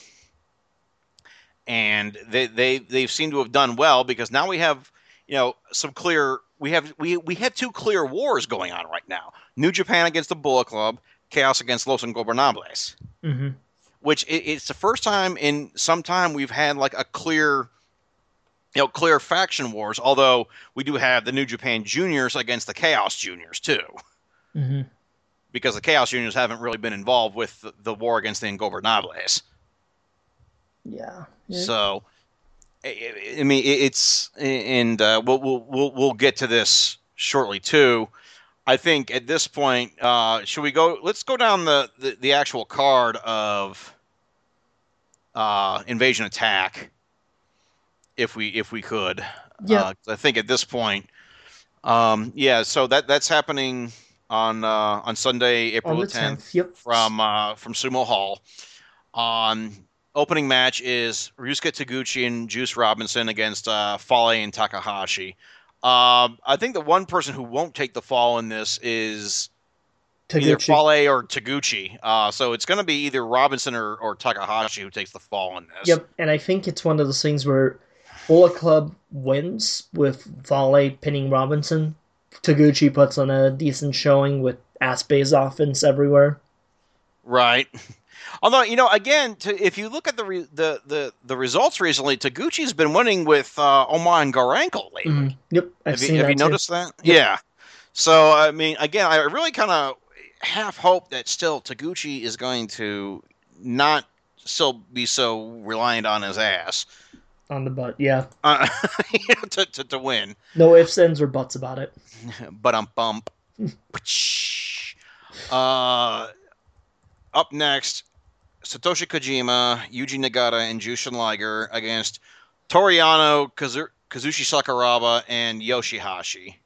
Speaker 1: and they they they seem to have done well because now we have you know some clear we have we we have two clear wars going on right now. New Japan against the Bullet Club, Chaos against Los Ingobernables.
Speaker 2: Mm-hmm.
Speaker 1: Which it, it's the first time in some time we've had like a clear you know clear faction wars, although we do have the New Japan Juniors against the Chaos Juniors too.
Speaker 2: Mm-hmm.
Speaker 1: Because the Chaos Juniors haven't really been involved with the, the war against the Ingobernables.
Speaker 2: Yeah.
Speaker 1: So, I, I mean, it's and uh, we'll, we'll we'll we'll get to this shortly too. I think at this point, uh, should we go? Let's go down the, the, the actual card of uh, Invasion Attack, if we if we could.
Speaker 2: Yeah.
Speaker 1: Uh, I think at this point, um, yeah. So that that's happening on uh, on Sunday, April
Speaker 2: On
Speaker 1: the
Speaker 2: the
Speaker 1: tenth,
Speaker 2: tenth, yep.
Speaker 1: from uh, from Sumo Hall. On opening match is Ryusuke Taguchi and Juice Robinson against uh, Fale and Takahashi. Um, I think the one person who won't take the fall in this is either
Speaker 2: Taguchi.
Speaker 1: Fale or Taguchi. Uh, so it's going to be either Robinson or, or Takahashi who takes the fall in this.
Speaker 2: Yep, and I think it's one of those things where Bullet Club wins with Fale pinning Robinson. Taguchi puts on a decent showing with Aspey's offense everywhere.
Speaker 1: Right. Although, you know, again, to, if you look at the re, the, the the results recently, Taguchi's been winning with uh, Oman Garanko lately.
Speaker 2: Mm-hmm. Yep, I've
Speaker 1: have you,
Speaker 2: seen
Speaker 1: have
Speaker 2: that
Speaker 1: you
Speaker 2: too.
Speaker 1: noticed that?
Speaker 2: Yep.
Speaker 1: Yeah. So, I mean, again, I really kind of half hope that still Taguchi is going to not still be so reliant on his ass.
Speaker 2: On the butt, yeah.
Speaker 1: Uh, to, to, to win.
Speaker 2: No ifs, ands, or buts about it.
Speaker 1: But I'm bump. uh, up next, Satoshi Kojima, Yuji Nagata, and Jushin Liger against Toriano, Kazu- Kazushi Sakuraba, and Yoshihashi.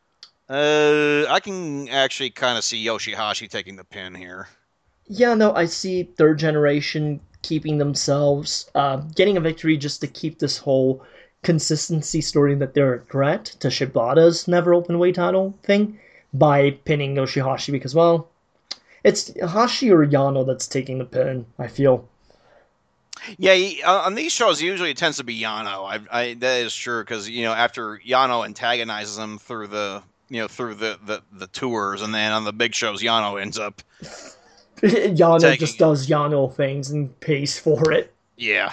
Speaker 1: Uh, I can actually kind of see Yoshihashi taking the pin here.
Speaker 2: Yeah, no, I see third generation keeping themselves, uh, getting a victory just to keep this whole consistency story that they're a threat to Shibata's never open weight title thing by pinning Yoshihashi because, well, it's Hashi or Yano that's taking the pin, I feel.
Speaker 1: Yeah, he, uh, on these shows, usually it tends to be Yano. I, I that is true because you know after Yano antagonizes him through the you know through the, the, the tours, and then on the big shows, Yano ends up.
Speaker 2: Yano
Speaker 1: taking,
Speaker 2: just does Yano things and pays for it.
Speaker 1: Yeah.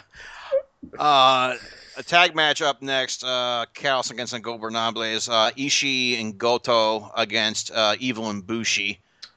Speaker 1: Uh, a tag match up next: uh, Chaos against Ingobernables, uh, Ishii and Goto against uh, Evil and Bushi.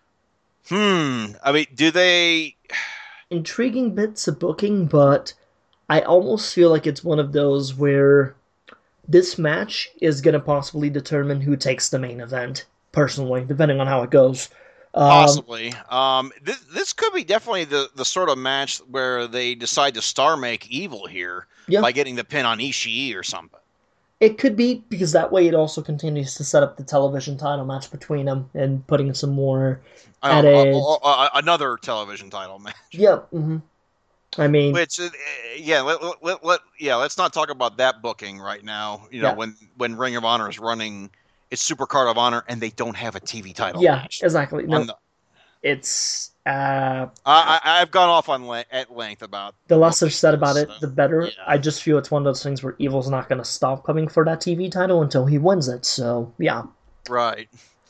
Speaker 1: Hmm. I mean, do they?
Speaker 2: Intriguing bits of booking, but I almost feel like it's one of those where this match is going to possibly determine who takes the main event, personally, depending on how it goes.
Speaker 1: Um, Possibly. Um, this, this could be definitely the, the sort of match where they decide to star make Evil here yeah. by getting the pin on Ishii or something.
Speaker 2: It could be, because that way it also continues to set up the television title match between them and putting some more added...
Speaker 1: Uh, uh, uh, another television title match.
Speaker 2: Yeah. Mm-hmm. I mean...
Speaker 1: Which, uh, yeah, let, let, let, yeah, let's not talk about that booking right now. You know, yeah. when, when Ring of Honor is running its Supercard of Honor and they don't have a T V title
Speaker 2: yeah,
Speaker 1: match.
Speaker 2: Yeah, exactly. No, the... It's... Uh,
Speaker 1: I, I've gone off on le- at length about
Speaker 2: the less they're said about it,
Speaker 1: so,
Speaker 2: the better.
Speaker 1: Yeah.
Speaker 2: I just feel it's one of those things where Evil's not going to stop coming for that T V title until he wins it. So yeah,
Speaker 1: right.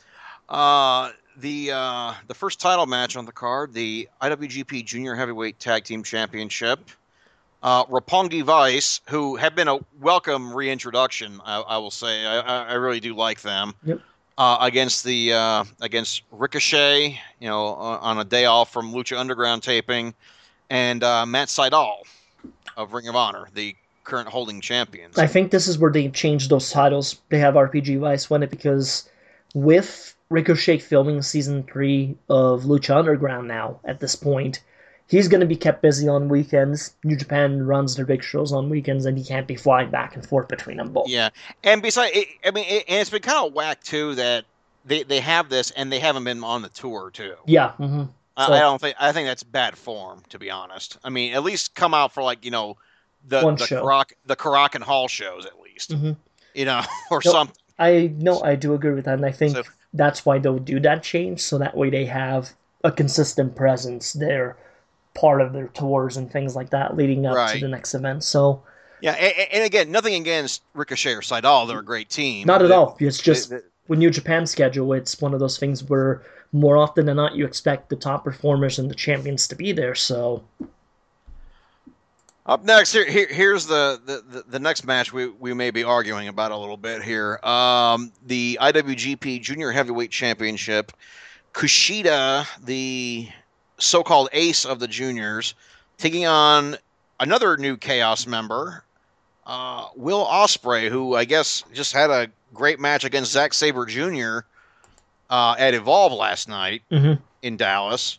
Speaker 1: Uh, the uh, the first title match on the card, the I W G P Junior Heavyweight Tag Team Championship. Uh, Roppongi Vice, who have been a welcome reintroduction, I, I will say. I, I really do like them.
Speaker 2: Yep.
Speaker 1: Uh, against the uh, against Ricochet, you know, uh, on a day off from Lucha Underground taping, and uh, Matt Sydal of Ring of Honor, the current holding champions.
Speaker 2: I think this is where they changed those titles. They have R P G Vice win it because with Ricochet filming season three of Lucha Underground now at this point, he's going to be kept busy on weekends. New Japan runs their big shows on weekends, and he can't be flying back and forth between them both.
Speaker 1: Yeah, and besides, it, I mean, it, and it's been kind of whack too that they, they have this and they haven't been on the tour too.
Speaker 2: Yeah, mm-hmm.
Speaker 1: I,
Speaker 2: so,
Speaker 1: I don't think I think that's bad form, to be honest. I mean, at least come out for like you know the
Speaker 2: One
Speaker 1: the
Speaker 2: show.
Speaker 1: Karak, the Karak and Hall shows at least,
Speaker 2: mm-hmm.
Speaker 1: you know, or
Speaker 2: no,
Speaker 1: something.
Speaker 2: I no, I do agree with that, and I think
Speaker 1: So,
Speaker 2: that's why they'll do that change, so that way they have a consistent presence there. Part of their tours and things like that leading up
Speaker 1: right.
Speaker 2: to the next event. So
Speaker 1: yeah, and, and again, nothing against Ricochet or Sydal. They're a great team.
Speaker 2: Not at
Speaker 1: they,
Speaker 2: all. It's just
Speaker 1: they, they,
Speaker 2: when New Japan schedule, it's one of those things where more often than not you expect the top performers and the champions to be there. So
Speaker 1: up next, here, here here's the, the, the next match we, we may be arguing about a little bit here. Um, the I W G P Junior Heavyweight Championship. Kushida, the so-called ace of the juniors, taking on another new Chaos member, uh, Will Ospreay, who I guess just had a great match against Zack Sabre Junior Uh, at Evolve last night
Speaker 2: mm-hmm.
Speaker 1: in Dallas.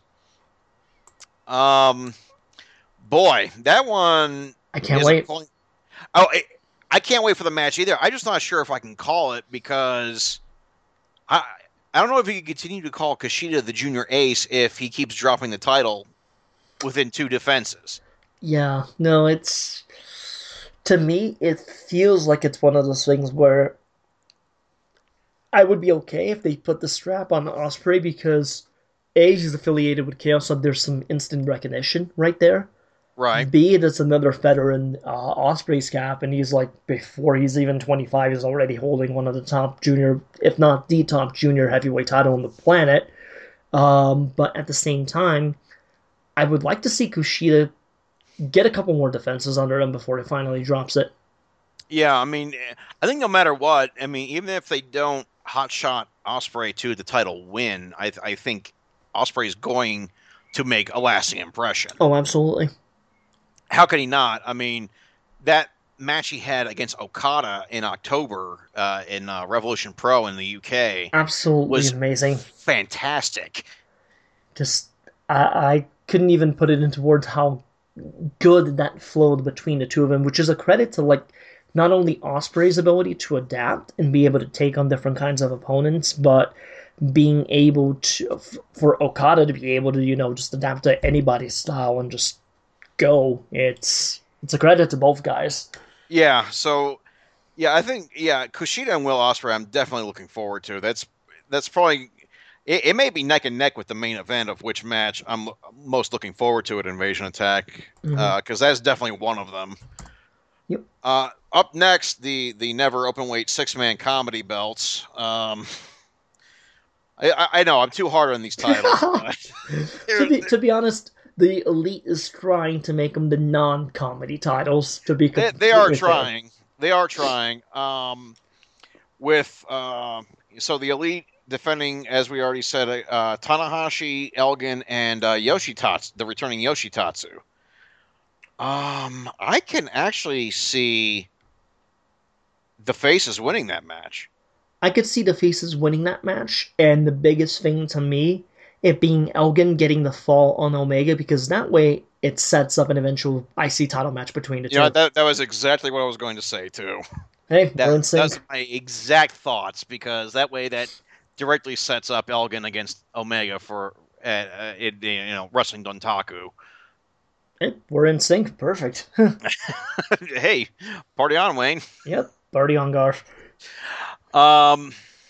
Speaker 1: Um, boy, that one.
Speaker 2: I can't wait.
Speaker 1: Pulling... Oh, I, I can't wait for the match either. I'm just not sure if I can call it because I. I don't know if he can continue to call Kushida the junior ace if he keeps dropping the title within two defenses.
Speaker 2: Yeah, no, it's... To me, it feels like it's one of those things where I would be okay if they put the strap on Ospreay because A, he's affiliated with Chaos, so there's some instant recognition right there.
Speaker 1: Right.
Speaker 2: B, that's another feather in uh, Ospreay's cap, and he's like, before he's even twenty-five, he's already holding one of the top junior, if not the top junior heavyweight title on the planet. Um, but at the same time, I would like to see Kushida get a couple more defenses under him before he finally drops it.
Speaker 1: Yeah, I mean, I think no matter what, I mean, even if they don't hotshot Osprey to the title win, I, I think Osprey is going to make a lasting impression.
Speaker 2: Oh, absolutely.
Speaker 1: How could he not? I mean, that match he had against Okada in October uh, in uh, Revolution Pro in the U K
Speaker 2: Absolutely
Speaker 1: was
Speaker 2: amazing.
Speaker 1: fantastic.
Speaker 2: Just, I, I couldn't even put it into words how good that flowed between the two of them, which is a credit to like not only Osprey's ability to adapt and be able to take on different kinds of opponents, but being able to for Okada to be able to you know just adapt to anybody's style and just go. It's it's a credit to both guys.
Speaker 1: Yeah, so yeah, I think yeah, Kushida and Will Ospreay, I'm definitely looking forward to. That's that's probably it, it may be neck and neck with the main event of which match I'm most looking forward to at Invasion Attack, because mm-hmm. uh, that's definitely one of them.
Speaker 2: Yep.
Speaker 1: Uh, up next, the the never openweight six man comedy belts. Um, I, I know I'm too hard on these titles.
Speaker 2: to be to be honest, the Elite is trying to make them the non-comedy titles. To be
Speaker 1: they, they are trying. Fair. They are trying. Um, with uh, so the Elite defending, as we already said, uh, Tanahashi, Elgin, and uh, Yoshitatsu, the returning Yoshitatsu. Um, I can actually see the Faces winning that match.
Speaker 2: I could see the Faces winning that match, and the biggest thing to me, it being Elgin getting the fall on Omega, because that way it sets up an eventual I C title match between the
Speaker 1: you
Speaker 2: two.
Speaker 1: Know, that, that was exactly what I was going to say, too.
Speaker 2: Hey,
Speaker 1: that,
Speaker 2: we're in sync.
Speaker 1: That's my exact thoughts, because that way that directly sets up Elgin against Omega for uh, uh, it, you know, Wrestling Dontaku.
Speaker 2: Hey, we're in sync. Perfect.
Speaker 1: Hey, party on, Wayne.
Speaker 2: Yep, party on, Garth.
Speaker 1: Um,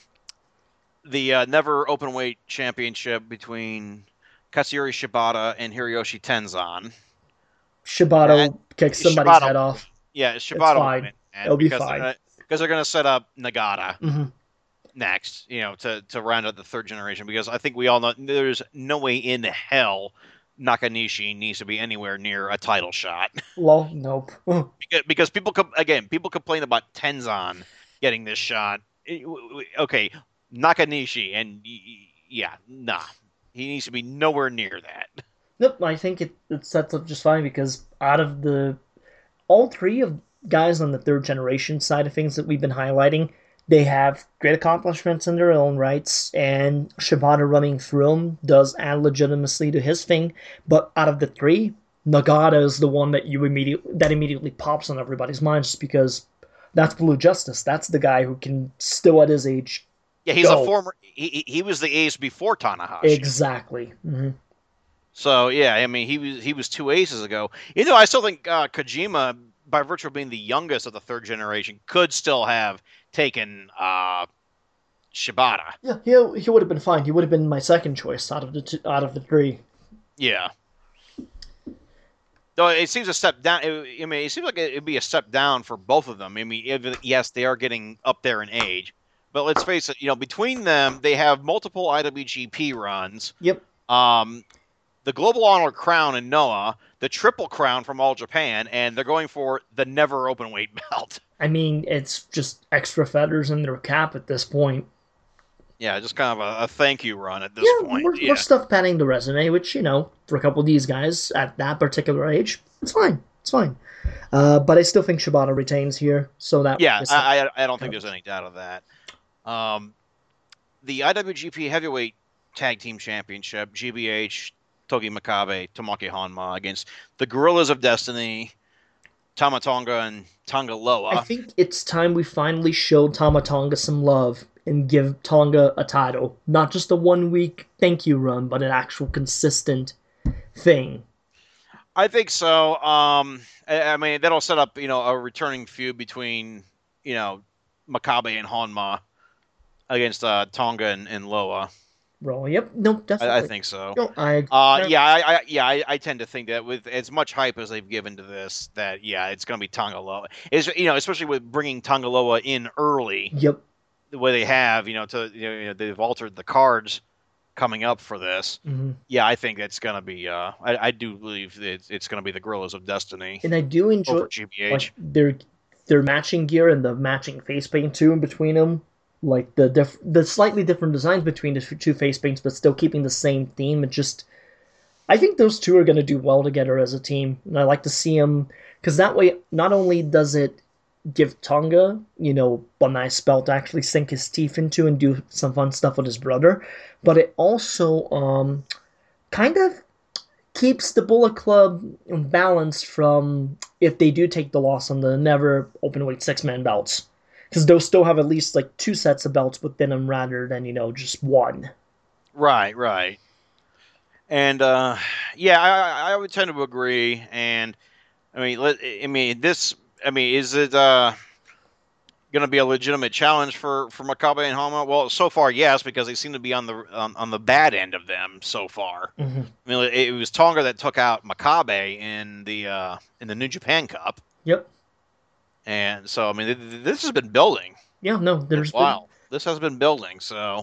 Speaker 1: the uh, never openweight championship between Katsuyori Shibata and Hiroyoshi Tenzan.
Speaker 2: Shibata that, kicks somebody's
Speaker 1: Shibata,
Speaker 2: head off.
Speaker 1: Yeah, Shibata will win.
Speaker 2: It'll be
Speaker 1: because
Speaker 2: fine.
Speaker 1: They're, because they're going to set up Nagata
Speaker 2: mm-hmm.
Speaker 1: next, you know, to, to round out the third generation. Because I think we all know there's no way in hell Nakanishi needs to be anywhere near a title shot.
Speaker 2: Well, nope.
Speaker 1: because, because people, again, people complain about Tenzan getting this shot. Okay, Nakanishi, and yeah, nah, he needs to be nowhere near that.
Speaker 2: Nope, I think it, it sets up just fine, because out of the all three of guys on the third generation side of things that we've been highlighting, they have great accomplishments in their own rights, and Shibata running through them does add legitimacy to his thing. But out of the three, Nagata is the one that you immediately that immediately pops on everybody's minds, just because that's Blue Justice. That's the guy who can still at his age.
Speaker 1: Yeah, he's
Speaker 2: go.
Speaker 1: a former. He he was the ace before Tanahashi.
Speaker 2: Exactly. Mm-hmm.
Speaker 1: So yeah, I mean he was he was two aces ago. You know, I still think uh, Kojima, by virtue of being the youngest of the third generation, could still have taken uh, Shibata.
Speaker 2: Yeah, he he would have been fine. He would have been my second choice out of the two, out of the three.
Speaker 1: Yeah. Though it seems a step down. It, I mean, it seems like it'd be a step down for both of them. I mean, if, yes, they are getting up there in age, but let's face it. You know, between them, they have multiple I W G P runs.
Speaker 2: Yep.
Speaker 1: Um, the Global Honor Crown in Noah, the Triple Crown from All Japan, and they're going for the never openweight belt.
Speaker 2: I mean, it's just extra feathers in their cap at this point.
Speaker 1: Yeah, just kind of a, a thank you run at this
Speaker 2: yeah,
Speaker 1: point.
Speaker 2: We're,
Speaker 1: yeah,
Speaker 2: we're stuff padding the resume, which, you know, for a couple of these guys at that particular age, it's fine. It's fine. Uh, but I still think Shibata retains here. So that
Speaker 1: yeah, I, I I don't think there's any doubt of that. Um, the I W G P Heavyweight Tag Team Championship, G B H, Togi Makabe, Tomoki Honma against the Gorillas of Destiny, Tama Tonga and Tonga Loa.
Speaker 2: I think it's time we finally show Tama Tonga some love and give Tonga a title. Not just a one-week thank you run, but an actual consistent thing.
Speaker 1: I think so. Um, I, I mean, that'll set up, you know, a returning feud between, you know, Makabe and Honma against uh, Tonga and, and Loa.
Speaker 2: Bro, yep, no, definitely.
Speaker 1: I, I think so.
Speaker 2: No, I,
Speaker 1: uh, yeah, I, I yeah, I, I tend to think that with as much hype as they've given to this, that yeah, it's going to be Tonga Loa. Is you know, especially with bringing Tonga Loa in early.
Speaker 2: Yep.
Speaker 1: The way they have, you know, to you know, they've altered the cards coming up for this.
Speaker 2: Mm-hmm.
Speaker 1: Yeah, I think it's going to be. Uh, I, I do believe it's, it's going to be the Gorillas of Destiny
Speaker 2: And I do enjoy
Speaker 1: over G B H.
Speaker 2: like their their matching gear and the matching face paint too in between them. Like the diff- the slightly different designs between the two face paints, but still keeping the same theme. It just, I think those two are going to do well together as a team, and I like to see them because that way, not only does it give Tonga, you know, a nice spell to actually sink his teeth into and do some fun stuff with his brother, but it also um kind of keeps the Bullet Club balanced from if they do take the loss on the never openweight six man belts. Because they'll still have at least like two sets of belts within them rather than, you know, just one.
Speaker 1: Right, right. And uh, yeah, I, I would tend to agree. And I mean, let, I mean, this, I mean, is it uh, going to be a legitimate challenge for for Makabe and Homa? Well, so far, yes, because they seem to be on the on, on the bad end of them so far.
Speaker 2: Mm-hmm.
Speaker 1: I mean, it, it was Tonga that took out Makabe in the uh, in the New Japan Cup.
Speaker 2: Yep.
Speaker 1: And so, I mean, this has been building.
Speaker 2: Yeah, no, there's
Speaker 1: wow,
Speaker 2: been,
Speaker 1: this has been building. So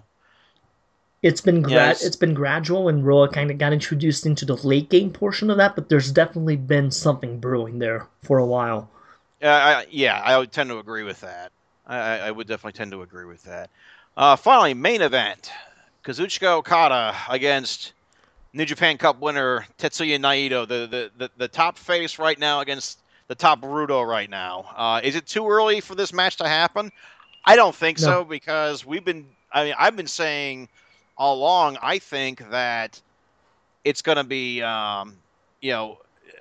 Speaker 2: it's been gra-
Speaker 1: yes.
Speaker 2: it's been gradual, and Roa kind of got introduced into the late game portion of that. But there's definitely been something brewing there for a while.
Speaker 1: Uh, I, yeah, I would tend to agree with that. I, I would definitely tend to agree with that. Uh, finally, main event: Kazuchika Okada against New Japan Cup winner Tetsuya Naito, the the the, the top face right now against the top Rudo right now. Uh, is it too early for this match to happen? I don't think
Speaker 2: No.
Speaker 1: so, because we've been, I mean, I've been saying all along, I think that it's going to be, um, you know,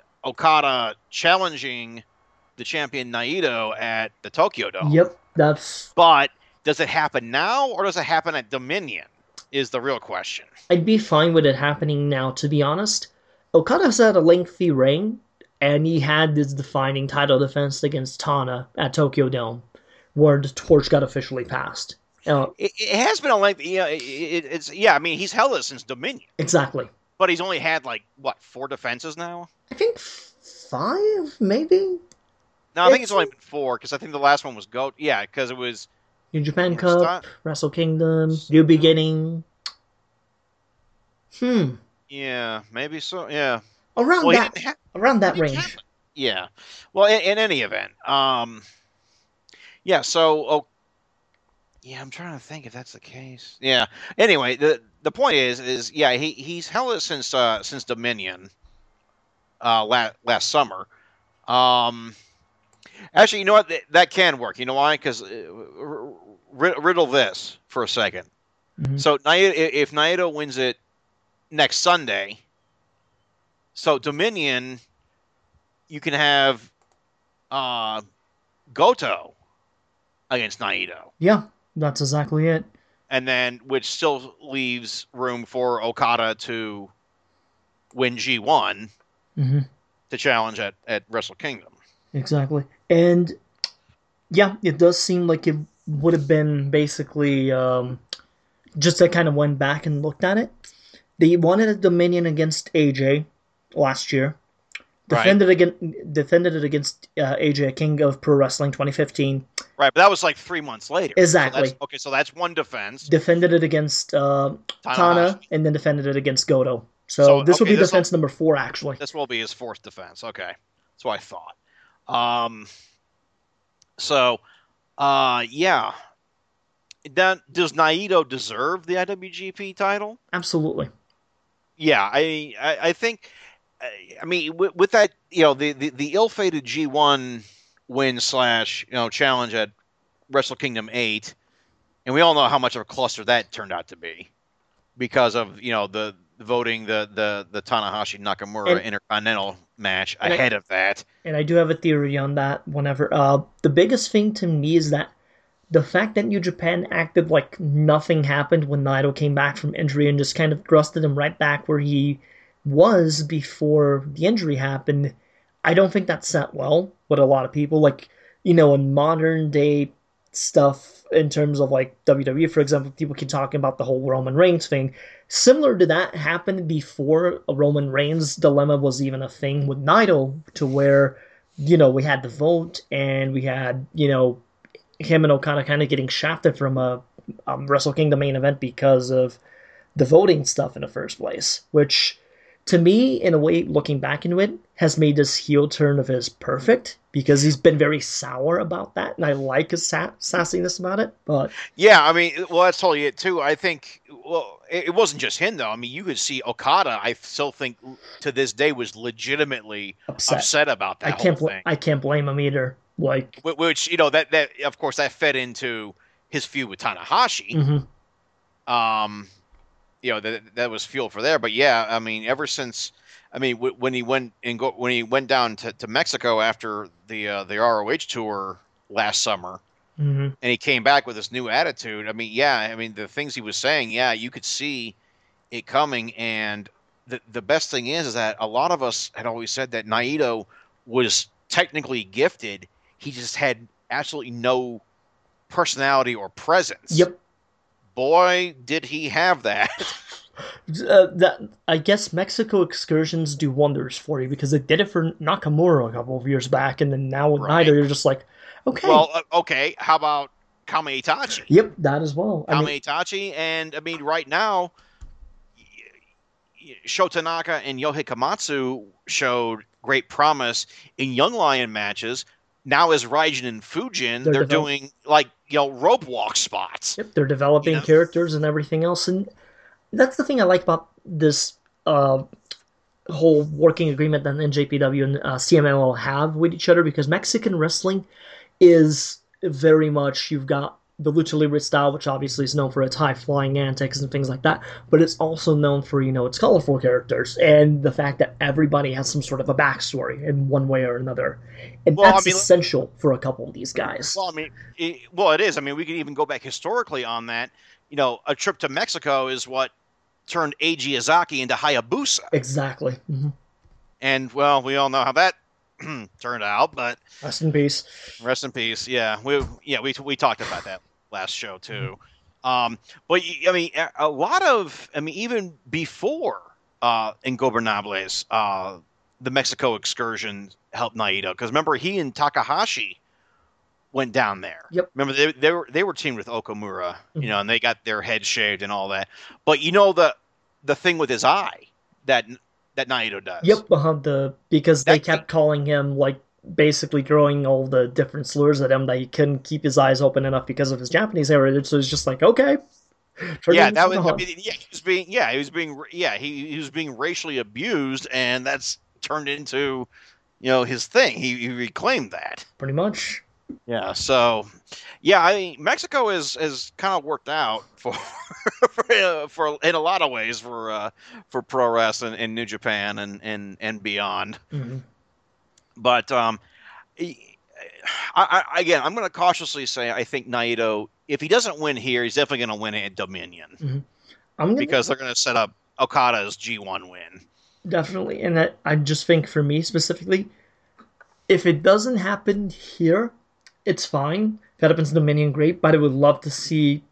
Speaker 1: Okada challenging the champion Naito at the Tokyo Dome.
Speaker 2: Yep, that's.
Speaker 1: But does it happen now or does it happen at Dominion is the real question.
Speaker 2: I'd be fine with it happening now, to be honest. Okada's had a lengthy reign, and he had this defining title defense against Tana at Tokyo Dome, where the torch got officially passed. Uh,
Speaker 1: it, it has been a lengthy. Yeah, it, it, it's yeah. I mean, he's held it since Dominion.
Speaker 2: Exactly.
Speaker 1: But he's only had like what four defenses now?
Speaker 2: I think five, maybe.
Speaker 1: No, I think it's only been four because I think the last one was Go. Yeah, because it was
Speaker 2: New Japan Cup, start... Wrestle Kingdom, New Beginning. Hmm.
Speaker 1: Yeah, maybe so. Yeah.
Speaker 2: Around well, that. Ha- around that range.
Speaker 1: Have... Yeah. Well, in, in any event, um, yeah. So, oh, yeah, I'm trying to think if that's the case. Yeah. Anyway, the the point is, is yeah, he he's held it since uh since Dominion. Uh, last last summer. Um. Actually, you know what? That can work. You know why? Because uh, riddle this for a second. Mm-hmm. So, if Naito wins it next Sunday, so Dominion, you can have uh, Goto against Naito.
Speaker 2: Yeah, that's exactly it.
Speaker 1: And then, which still leaves room for Okada to win G one
Speaker 2: mm-hmm.
Speaker 1: to challenge at, at Wrestle Kingdom.
Speaker 2: Exactly. And yeah, it does seem like it would have been basically um, just I kind of went back and looked at it. They wanted a Dominion against A J last year. Defended
Speaker 1: right.
Speaker 2: against defended it against uh, A J, King of Pro Wrestling twenty fifteen.
Speaker 1: Right, but that was like three months later.
Speaker 2: Exactly.
Speaker 1: So okay, so that's one defense.
Speaker 2: Defended it against uh, Tana, and then defended it against Goto. So, so this okay, will be defense will, number four, actually.
Speaker 1: This will be his fourth defense. Okay, that's what I thought. Um, so, uh, yeah. Then, does Naito deserve the I W G P title?
Speaker 2: Absolutely.
Speaker 1: Yeah, I, I, I think. I mean, with, with that, you know, the, the, the ill-fated G one win slash, you know, challenge at Wrestle Kingdom eight, and we all know how much of a cluster that turned out to be because of, you know, the voting the the the Tanahashi Nakamura and, Intercontinental match ahead
Speaker 2: I,
Speaker 1: of that.
Speaker 2: And I do have a theory on that. Whenever uh, the biggest thing to me is that the fact that New Japan acted like nothing happened when Naito came back from injury and just kind of thrusted him right back where he was before the injury happened, I don't think that set well with a lot of people. Like, you know, in modern day stuff in terms of like W W E, for example, people keep talking about the whole Roman Reigns thing. Similar to that happened before a Roman Reigns dilemma was even a thing with Naito, to where, you know, we had the vote and we had, you know, him and Okada kind of getting shafted from a um, Wrestle Kingdom main event because of the voting stuff in the first place, which to me, in a way, looking back into it, has made this heel turn of his perfect because he's been very sour about that, and I like his sa- sassiness about it. But
Speaker 1: yeah, I mean, well, that's totally it too. I think, well, it, it wasn't just him though. I mean, you could see Okada. I still think to this day was legitimately
Speaker 2: upset.
Speaker 1: upset about
Speaker 2: I
Speaker 1: that whole
Speaker 2: can't. Bl-
Speaker 1: thing.
Speaker 2: I can't blame him either. Like,
Speaker 1: Wh- Which you know that that of course that fed into his feud with Tanahashi.
Speaker 2: mhm.
Speaker 1: Um, you know that that was fuel for there. But yeah, I mean, ever since, I mean, w- when he went and go when he went down to, to Mexico after the uh, the R O H tour last summer,
Speaker 2: Mhm.
Speaker 1: and he came back with this new attitude. I mean, yeah, I mean the things he was saying, yeah, you could see it coming. And the the best thing is, is that a lot of us had always said that Naito was technically gifted. He just had absolutely no personality or presence.
Speaker 2: Yep.
Speaker 1: Boy, did he have that.
Speaker 2: Uh, that I guess Mexico excursions do wonders for you because they did it for Nakamura a couple of years back, and then now with Naito,
Speaker 1: Right.
Speaker 2: you're just like, okay,
Speaker 1: Well, uh, okay. How about Kame Itachi?
Speaker 2: yep, that as well. I
Speaker 1: Kame
Speaker 2: mean,
Speaker 1: Itachi, and I mean, right now, Sho Tanaka and Yohei Komatsu showed great promise in Young Lion matches. Now, as Raijin and Fujin,
Speaker 2: they're
Speaker 1: they're
Speaker 2: develop,
Speaker 1: doing like you know rope walk spots.
Speaker 2: yep, they're
Speaker 1: You
Speaker 2: developing
Speaker 1: know,
Speaker 2: characters and everything else, and that's the thing I like about this uh, whole working agreement that N J P W and uh, C M L L have with each other because Mexican wrestling is very much you've got the lucha libre style, which obviously is known for its high flying antics and things like that, but it's also known for you know its colorful characters and the fact that everybody has some sort of a backstory in one way or another, and
Speaker 1: well, I
Speaker 2: that's
Speaker 1: mean,
Speaker 2: essential for a couple of these guys.
Speaker 1: well, I mean, it, well, it is. I mean, we could even go back historically on that. You know, a trip to Mexico is what turned Eiji Izaki into Hayabusa.
Speaker 2: Exactly. Mm-hmm.
Speaker 1: And well, we all know how that turned out, but
Speaker 2: Rest in peace.
Speaker 1: rest in peace. Yeah, we yeah we we talked about that last show too. Um, but I mean, a lot of I mean, even before uh, Ingobernables, uh, the Mexico excursion helped Naito because remember he and Takahashi went down there.
Speaker 2: Yep.
Speaker 1: Remember they they were they were teamed with Okamura,
Speaker 2: Mhm.
Speaker 1: you know, and they got their heads shaved and all that. But you know the the thing with his eye that that Naito does.
Speaker 2: Yep, uh, the because they
Speaker 1: That
Speaker 2: kept calling him like basically throwing all the different slurs at him that he couldn't keep his eyes open enough because of his Japanese heritage. So it's just like, okay, turn
Speaker 1: yeah,
Speaker 2: it
Speaker 1: that was. I
Speaker 2: on.
Speaker 1: mean, yeah, he was being. Yeah, he was being. Yeah, he, he was being racially abused, and that's turned into, you know, his thing. He, he reclaimed that.
Speaker 2: Pretty much.
Speaker 1: Yeah. So, yeah, I mean, Mexico is is kind of worked out for for, uh, for in a lot of ways for uh, for pro wrestling in New Japan and and and beyond.
Speaker 2: Mm-hmm.
Speaker 1: But um, I, I, again, I'm going to cautiously say I think Naito, if he doesn't win here, he's definitely going to win at Dominion.
Speaker 2: Mm-hmm. I'm gonna,
Speaker 1: because they're going to set up Okada's G one win.
Speaker 2: definitely, and that, I just think for me specifically, if it doesn't happen here, it's fine. If it happens in Dominion, great. But I would love to see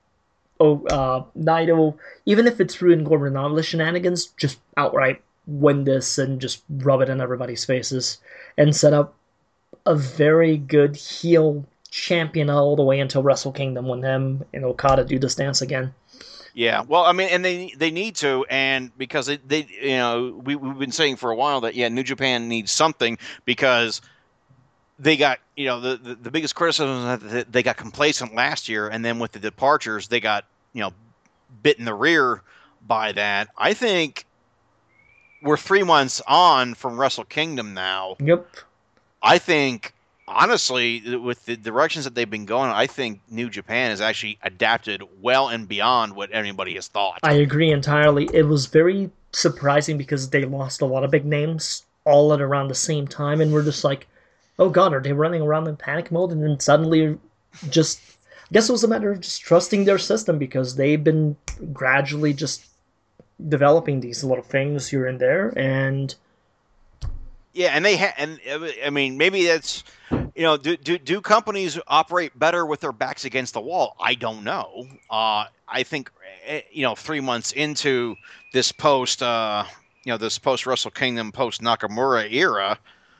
Speaker 2: oh uh, Naito, even if it's through Ingobernables shenanigans, just outright win this and just rub it in everybody's faces and set up a very good heel champion all the way until Wrestle Kingdom when him and Okada do this dance again.
Speaker 1: Yeah, well, I mean, and they they need to, and because they, they you know, we we've been saying for a while that yeah, New Japan needs something because they got you know the the, the biggest criticism is that they got complacent last year, and then with the departures, they got you know bit in the rear by that. I think we're three months on from Wrestle Kingdom now.
Speaker 2: Yep.
Speaker 1: I think honestly, with the directions that they've been going, I think New Japan has actually adapted well and beyond what anybody has thought.
Speaker 2: I agree entirely. It was very surprising because they lost a lot of big names all at around the same time, and we're just like, oh god, are they running around in panic mode? And then suddenly, just I guess it was a matter of just trusting their system because they've been gradually just developing these little things here and there, and
Speaker 1: yeah, and they ha- and I mean maybe that's you know do, do do companies operate better with their backs against the wall? I don't know. Uh, I think you know three months into this post uh, you know this post Wrestle Kingdom post Nakamura era,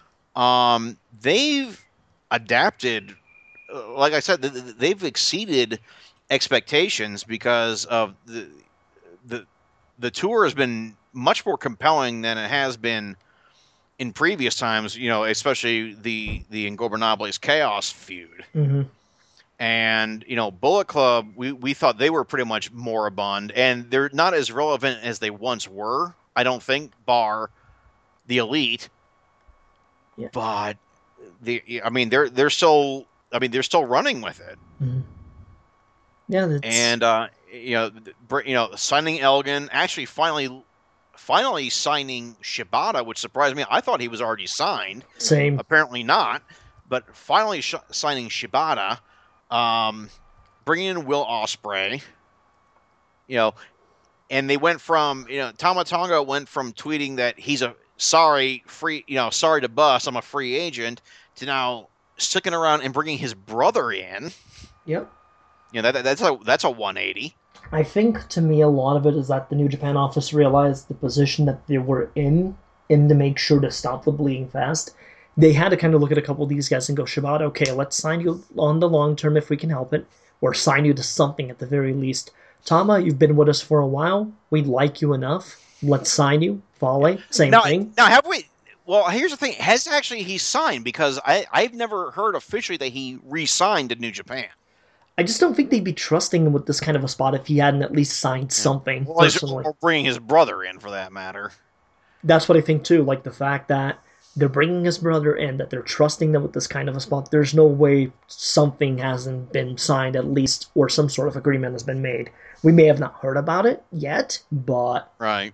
Speaker 1: um, they've adapted. Like I said, they've exceeded expectations because of the the the tour has been much more compelling than it has been in previous times. You know, especially the the Ingobernables Chaos feud.
Speaker 2: Mm-hmm.
Speaker 1: And you know, Bullet Club, we we thought they were pretty much moribund, and they're not as relevant as they once were. I don't think, bar the Elite.
Speaker 2: Yeah.
Speaker 1: But the, I mean, they're they're still, I mean, they're still running with it.
Speaker 2: Mm-hmm. Yeah, that's...
Speaker 1: and uh, you know, you know, signing Elgin, actually, finally, finally signing Shibata, which surprised me. I thought he was already signed.
Speaker 2: Same.
Speaker 1: Apparently not, but finally sh- signing Shibata, um, bringing in Will Ospreay. You know, and they went from, you know, Tama Tonga went from tweeting that he's a sorry free, you know, sorry to bust, I'm a free agent, to now sticking around and bringing his brother in.
Speaker 2: Yep.
Speaker 1: You know, that, that's a that's a one eighty.
Speaker 2: I think, to me, a lot of it is that the New Japan office realized the position that they were in, in to make sure to stop the bleeding fast. They had to kind of look at a couple of these guys and go, Shibata, okay, let's sign you on the long term if we can help it, or sign you to something at the very least. Tama, you've been with us for a while. We like you enough. Let's sign you. Fale, same
Speaker 1: now,
Speaker 2: thing.
Speaker 1: Now, have we... Well, here's the thing. Has actually he signed? Because I, I've never heard officially that he re-signed to New Japan.
Speaker 2: I just don't think they'd be trusting him with this kind of a spot if he hadn't at least signed something,
Speaker 1: well,
Speaker 2: personally.
Speaker 1: Or bringing his brother in, for that matter.
Speaker 2: That's what I think, too. Like, the fact that they're bringing his brother in, that they're trusting them with this kind of a spot. There's no way something hasn't been signed, at least, or some sort of agreement has been made. We may have not heard about it yet, but...
Speaker 1: Right.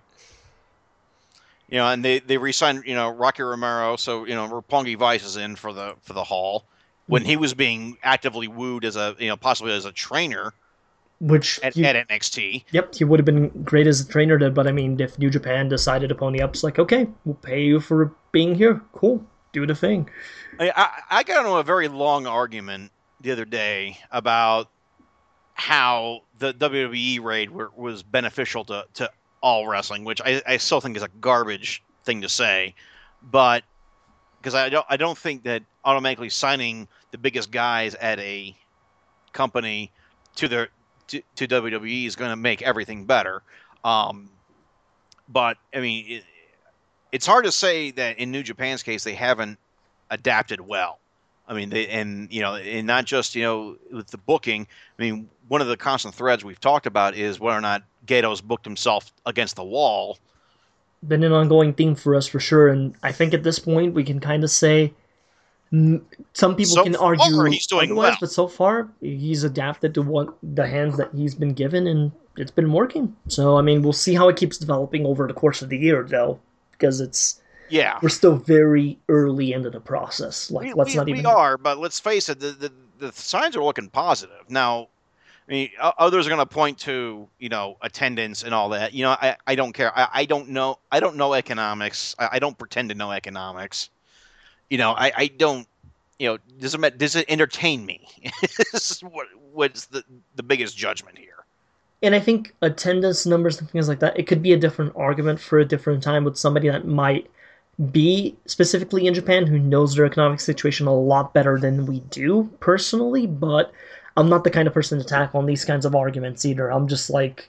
Speaker 1: You know, and they, they re-signed, you know, Rocky Romero, so, you know, Roppongi Vice is in for the for the Hall, when he was being actively wooed as a, you know, possibly as a trainer,
Speaker 2: which
Speaker 1: at,
Speaker 2: he,
Speaker 1: at N X T.
Speaker 2: Yep, he would have been great as a trainer, did, but I mean, if New Japan decided to pony up, it's like, okay, we'll pay you for being here. Cool, do the thing.
Speaker 1: I, I, I got into a very long argument the other day about how the W W E raid were, was beneficial to, to all wrestling, which I, I still think is a garbage thing to say, but because I don't I don't think that automatically signing the biggest guys at a company to their to, to W W E is going to make everything better. Um, but I mean, it, it's hard to say that in New Japan's case they haven't adapted well. I mean, they, and you know, and not just, you know, with the booking. I mean, one of the constant threads we've talked about is whether or not Gato's booked himself against the wall.
Speaker 2: Been an ongoing theme for us for sure, and I think at this point we can kind of say some people
Speaker 1: so
Speaker 2: can argue
Speaker 1: he's doing
Speaker 2: otherwise,
Speaker 1: well.
Speaker 2: But so far he's adapted to what the hands that he's been given, and it's been working. So I mean, we'll see how it keeps developing over the course of the year, though, because it's
Speaker 1: yeah
Speaker 2: we're still very early into the process. Like,
Speaker 1: we,
Speaker 2: let's
Speaker 1: we,
Speaker 2: not even
Speaker 1: we are, but let's face it, the, the the signs are looking positive now. I mean, others are going to point to, you know, attendance and all that. You know, I, I don't care. I, I don't know. I don't know economics. I, I don't pretend to know economics. You know, I, I don't, you know, does it, does it entertain me? This is what, what's the, the biggest judgment here.
Speaker 2: And I think attendance numbers and things like that, it could be a different argument for a different time with somebody that might be specifically in Japan who knows their economic situation a lot better than we do personally, but I'm not the kind of person to tackle on these kinds of arguments either. I'm just like...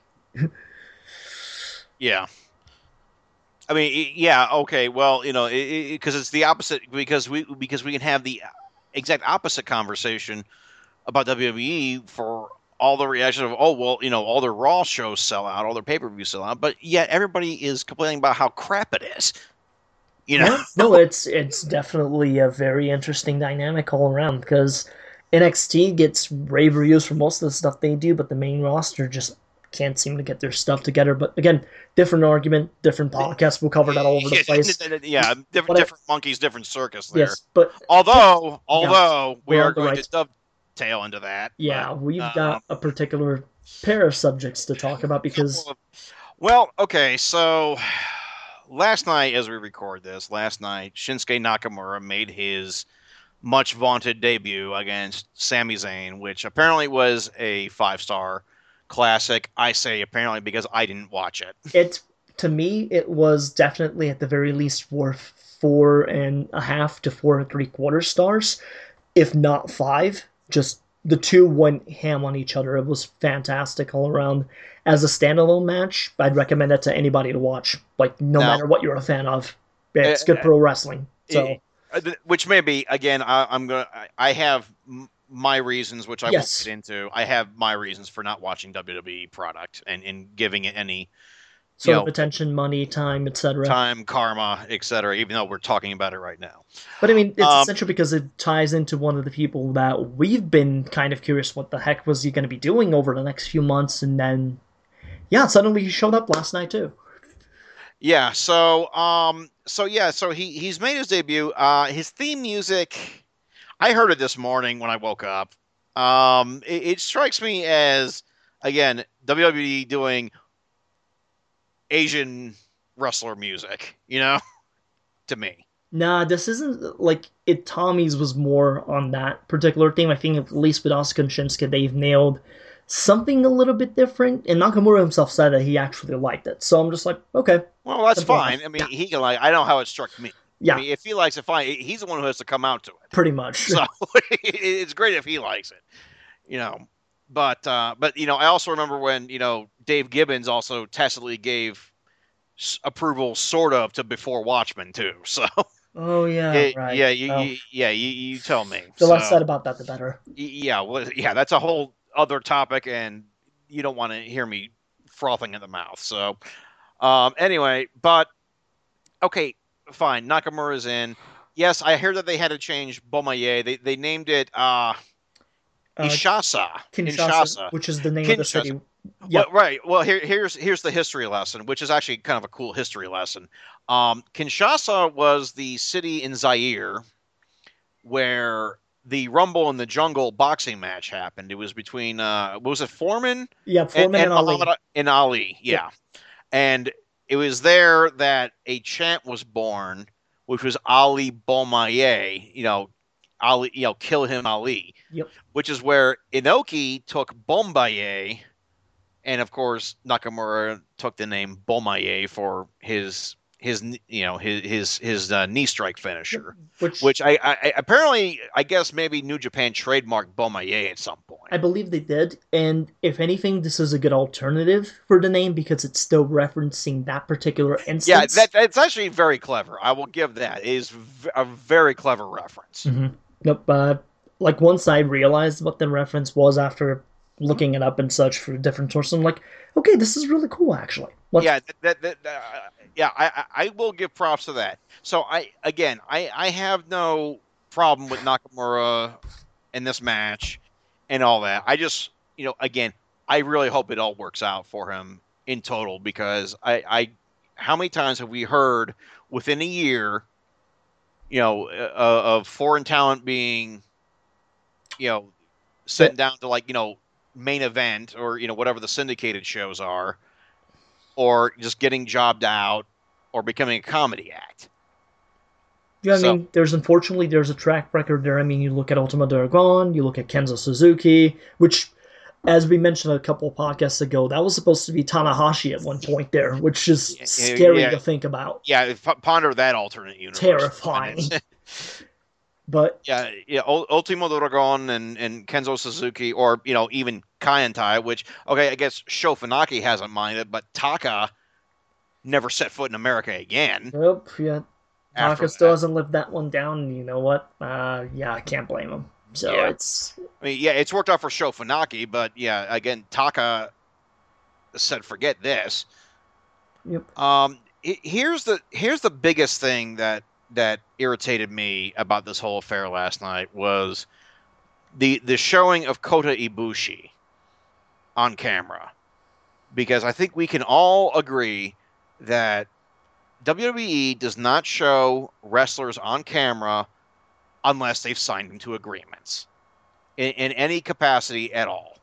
Speaker 1: yeah. I mean, yeah, okay, well, you know, because it, it, it's the opposite, because we because we can have the exact opposite conversation about W W E for all the reaction of, oh, well, you know, all their Raw shows sell out, all their pay-per-views sell out, but yet everybody is complaining about how crap it is. You know?
Speaker 2: Yeah, no, it's it's definitely a very interesting dynamic all around, because N X T gets rave reviews for most of the stuff they do, but the main roster just can't seem to get their stuff together. But again, different argument, different podcast. We'll cover that all over the place.
Speaker 1: Yeah, different, different I, monkeys, different circus there.
Speaker 2: Yes, but
Speaker 1: although, although yeah, we are going
Speaker 2: right.
Speaker 1: to dovetail into that.
Speaker 2: Yeah,
Speaker 1: but,
Speaker 2: we've
Speaker 1: um,
Speaker 2: got a particular pair of subjects to talk about because...
Speaker 1: Well, okay, so last night as we record this, last night, Shinsuke Nakamura made his much vaunted debut against Sami Zayn, which apparently was a five-star classic. I say apparently because I didn't watch it.
Speaker 2: It, to me, it was definitely at the very least worth four and a half to four and three quarter stars, if not five. Just the two went ham on each other. It was fantastic all around. as a standalone match, I'd recommend that to anybody to watch. Like, no
Speaker 1: Now,
Speaker 2: matter what you're a fan of, it's good
Speaker 1: uh,
Speaker 2: pro wrestling.
Speaker 1: uh,
Speaker 2: So,
Speaker 1: which may be again, I, I'm gonna. I I have m- my reasons, which I won't get
Speaker 2: yes.
Speaker 1: into. I have my reasons for not watching W W E product and, and giving it any, you
Speaker 2: Sort of
Speaker 1: know,
Speaker 2: attention, money, time, et cetera.
Speaker 1: time, karma, et cetera. Even though we're talking about it right now.
Speaker 2: But I mean, it's
Speaker 1: Um,
Speaker 2: essential because it ties into one of the people that we've been kind of curious what the heck was he going to be doing over the next few months, and then, yeah, suddenly he showed up last night too.
Speaker 1: yeah. So, um, so yeah. So he he's made his debut. Uh, his theme music. I heard it this morning when I woke up. Um, it, it strikes me as again W W E doing Asian wrestler music. You know, to me.
Speaker 2: Nah, this isn't like it. Tommy's was more on that particular theme. I think at least with Asuka and Shinsuke, they've nailed something a little bit different. And Nakamura himself said that he actually liked it. So I'm just like, okay,
Speaker 1: Well, that's
Speaker 2: simple
Speaker 1: fine.
Speaker 2: enough.
Speaker 1: I mean,
Speaker 2: Yeah,
Speaker 1: he can like. I know how it struck me. I
Speaker 2: yeah,
Speaker 1: mean, if he likes it, fine. He's the one who has to come out to it.
Speaker 2: pretty much.
Speaker 1: So it's great if he likes it. You know, but uh, but you know, I also remember when you know Dave Gibbons also tacitly gave s- approval, sort of, to Before Watchmen too. So
Speaker 2: Oh yeah,
Speaker 1: it,
Speaker 2: right.
Speaker 1: yeah, you,
Speaker 2: Well,
Speaker 1: you yeah you, you tell me.
Speaker 2: the less
Speaker 1: So
Speaker 2: said about that, the better.
Speaker 1: yeah, well, yeah, that's a whole other topic, and you don't want to hear me frothing at the mouth. So um, anyway, but okay, fine. Nakamura's in. Yes, I heard that they had to change Bomaye. They they named it uh
Speaker 2: Uh,
Speaker 1: Ishasa.
Speaker 2: Kinshasa,
Speaker 1: Inshasa.
Speaker 2: which is the name of the
Speaker 1: Kinshasa.
Speaker 2: city.
Speaker 1: Well,
Speaker 2: Yep.
Speaker 1: right. Well, here, here's here's the history lesson, which is actually kind of a cool history lesson. Um, Kinshasa was the city in Zaire where the Rumble in the Jungle boxing match happened. It was between uh, what was it, Foreman
Speaker 2: Yep.
Speaker 1: and,
Speaker 2: Foreman
Speaker 1: and
Speaker 2: and
Speaker 1: Muhammad
Speaker 2: Ali.
Speaker 1: and Ali?
Speaker 2: Yep.
Speaker 1: Yeah, and it was there that a chant was born, which was Ali Bomaye. You know, Ali. You know, kill him, Ali.
Speaker 2: Yep.
Speaker 1: Which is where Inoki took Bombaye, and of course Nakamura took the name Bomaye for his his you know his his his uh, knee strike
Speaker 2: Yep.
Speaker 1: finisher,
Speaker 2: Which
Speaker 1: which I, I apparently I guess maybe New Japan trademarked Bomaye at some
Speaker 2: I
Speaker 1: point.
Speaker 2: believe they did. And if anything, this is a good alternative for the name because it's still referencing that particular
Speaker 1: Yeah,
Speaker 2: instance.
Speaker 1: that that's actually very clever. I will give that. It is v- a very clever reference.
Speaker 2: Mm-hmm. Nope. Uh, like once I realized what the reference was after looking it up and such for different sources, I'm like, okay, this is really cool actually. Let's.
Speaker 1: Yeah, that, that, that uh, yeah, I I will give props to that. So I again, I I have no problem with Nakamura in this match and all that. I just, you know, again, I really hope it all works out for him in total because I I how many times have we heard within a year, you know, uh, of foreign talent being, you know,
Speaker 2: Well,
Speaker 1: sent down to like, you know, main event or, you know, whatever the syndicated shows are, or just getting jobbed out or becoming a comedy act.
Speaker 2: yeah, I
Speaker 1: So,
Speaker 2: mean, there's unfortunately there's a track record there. I mean, you look at Ultima Dragon, you look at Kenzo Suzuki, which, as we mentioned a couple of podcasts ago, that was supposed to be Tanahashi at one point there, which is scary
Speaker 1: yeah,
Speaker 2: to think about.
Speaker 1: yeah, ponder that alternate universe.
Speaker 2: Terrifying. But
Speaker 1: yeah, yeah, Ultimo Dragon and, and Kenzo Suzuki, or you know, even Kaientai, which okay, I guess Shofunaki hasn't minded, but Taka never set foot in America again.
Speaker 2: Nope, yeah.
Speaker 1: After
Speaker 2: Taka still
Speaker 1: that,
Speaker 2: hasn't lived that one down, and you know what? Uh, yeah, I can't blame him. So
Speaker 1: yeah,
Speaker 2: it's
Speaker 1: I mean, yeah, it's worked out for Shofunaki, but yeah, again, Taka said, "Forget this."
Speaker 2: yep.
Speaker 1: Um, here's the here's the biggest thing that that irritated me about this whole affair last night was the the showing of Kota Ibushi on camera, because I think we can all agree that W W E does not show wrestlers on camera unless they've signed into agreements in, in any capacity at all.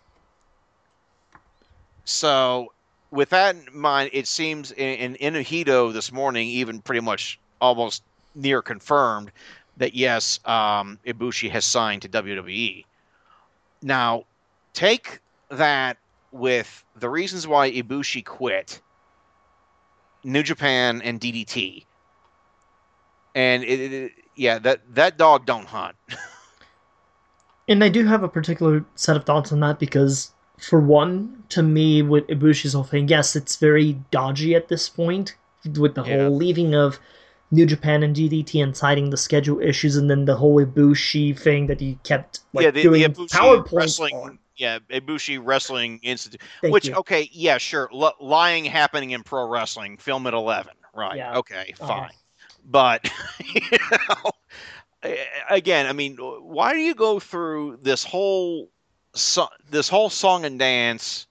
Speaker 1: So, with that in mind, it seems in, in Inahito this morning, even pretty much almost near confirmed that yes, um, Ibushi has signed to W W E. Now, take that with the reasons why Ibushi quit New Japan and D D T, and it, it, yeah, that that dog don't hunt.
Speaker 2: And I do have a particular set of thoughts on that because For one, to me, with Ibushi's whole thing, yes, it's very dodgy at this point, with the
Speaker 1: Yeah.
Speaker 2: whole leaving of New Japan and D D T and citing the schedule issues, and then the whole Ibushi thing that he kept like
Speaker 1: yeah, the,
Speaker 2: doing
Speaker 1: the Ibushi
Speaker 2: PowerPoints
Speaker 1: wrestling,
Speaker 2: on.
Speaker 1: yeah, Ibushi Wrestling Institute.
Speaker 2: Thank
Speaker 1: Which,
Speaker 2: you.
Speaker 1: okay, yeah, sure, L- lying happening in pro wrestling, film at eleven, right?
Speaker 2: Yeah.
Speaker 1: Okay,
Speaker 2: Uh-huh.
Speaker 1: fine, but you know, a- again, I mean, why do you go through this whole so, this whole song and dance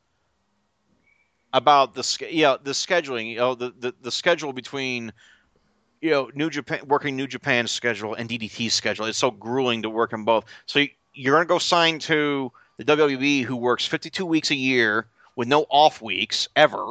Speaker 1: about the sch- yeah the scheduling, you know, the, the the schedule between you know New Japan working New Japan's schedule and D D T's schedule? It's so grueling to work in both. So you, you're going to go sign to the W W E, who works fifty-two weeks a year with no off weeks ever.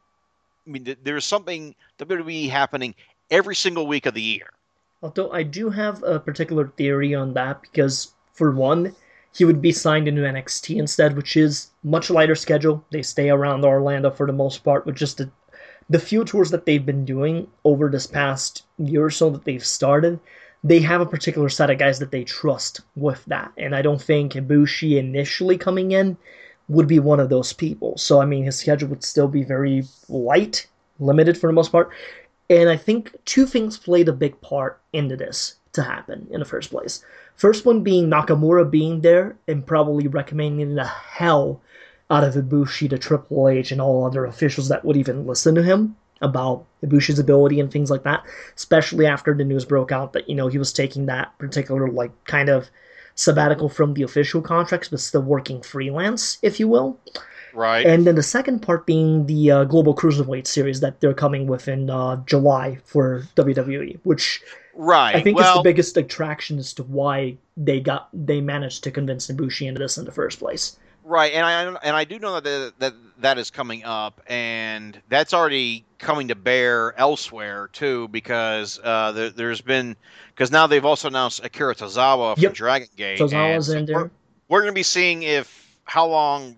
Speaker 1: I mean, th- there's something W W E happening every single week of the year.
Speaker 2: Although I do have a particular theory on that because, for one, he would be signed into N X T instead, which is much lighter schedule. They stay around Orlando for the most part, with just the, the few tours that they've been doing over this past year or so that they've started. They have a particular set of guys that they trust with that, and I don't think Ibushi initially coming in would be one of those people. So, I mean, his schedule would still be very light, limited for the most part. And I think two things played a big part into this to happen in the first place. First one being Nakamura being there and probably recommending the hell out of Ibushi to Triple H and all other officials that would even listen to him about Ibushi's ability and things like that, especially after the news broke out that, you know, he was taking that particular, like, kind of sabbatical from the official contracts, but still working freelance, if you will.
Speaker 1: Right.
Speaker 2: And then the second part being the uh, Global Cruiserweight series that they're coming with in uh, July for W W E, which
Speaker 1: right.
Speaker 2: I think
Speaker 1: well,
Speaker 2: is the biggest attraction as to why they got they managed to convince Ibushi into this in the first place.
Speaker 1: Right, and I and I do know that that that is coming up, and that's already coming to bear elsewhere too, because uh, there, there's been because now they've also announced Akira Tozawa from
Speaker 2: Yep.
Speaker 1: Dragon Gate,
Speaker 2: Tozawa's
Speaker 1: and so
Speaker 2: in there.
Speaker 1: we're, we're going to be seeing if how long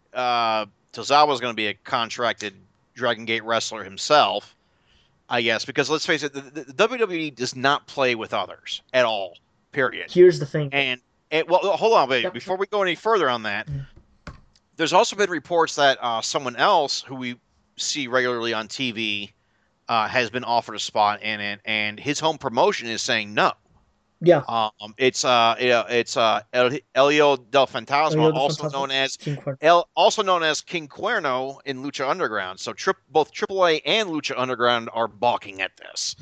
Speaker 1: uh, Tozawa is going to be a contracted Dragon Gate wrestler himself, I guess, because let's face it, the, the, the W W E does not play with others at all. Period.
Speaker 2: Here's the thing.
Speaker 1: And, and well, hold on, wait,
Speaker 2: Yep.
Speaker 1: before we go any further on that.
Speaker 2: Mm.
Speaker 1: There's also been reports that uh, someone else who we see regularly on T V uh, has been offered a spot in it, and his home promotion is saying no.
Speaker 2: Yeah.
Speaker 1: Um, it's uh, it's uh, El, Elio del Fantasma,
Speaker 2: Elio del
Speaker 1: also
Speaker 2: Fantasma,
Speaker 1: known as
Speaker 2: King Cuerno.
Speaker 1: El, also known as King Cuerno in Lucha Underground. So tri- both triple A and Lucha Underground are balking at this.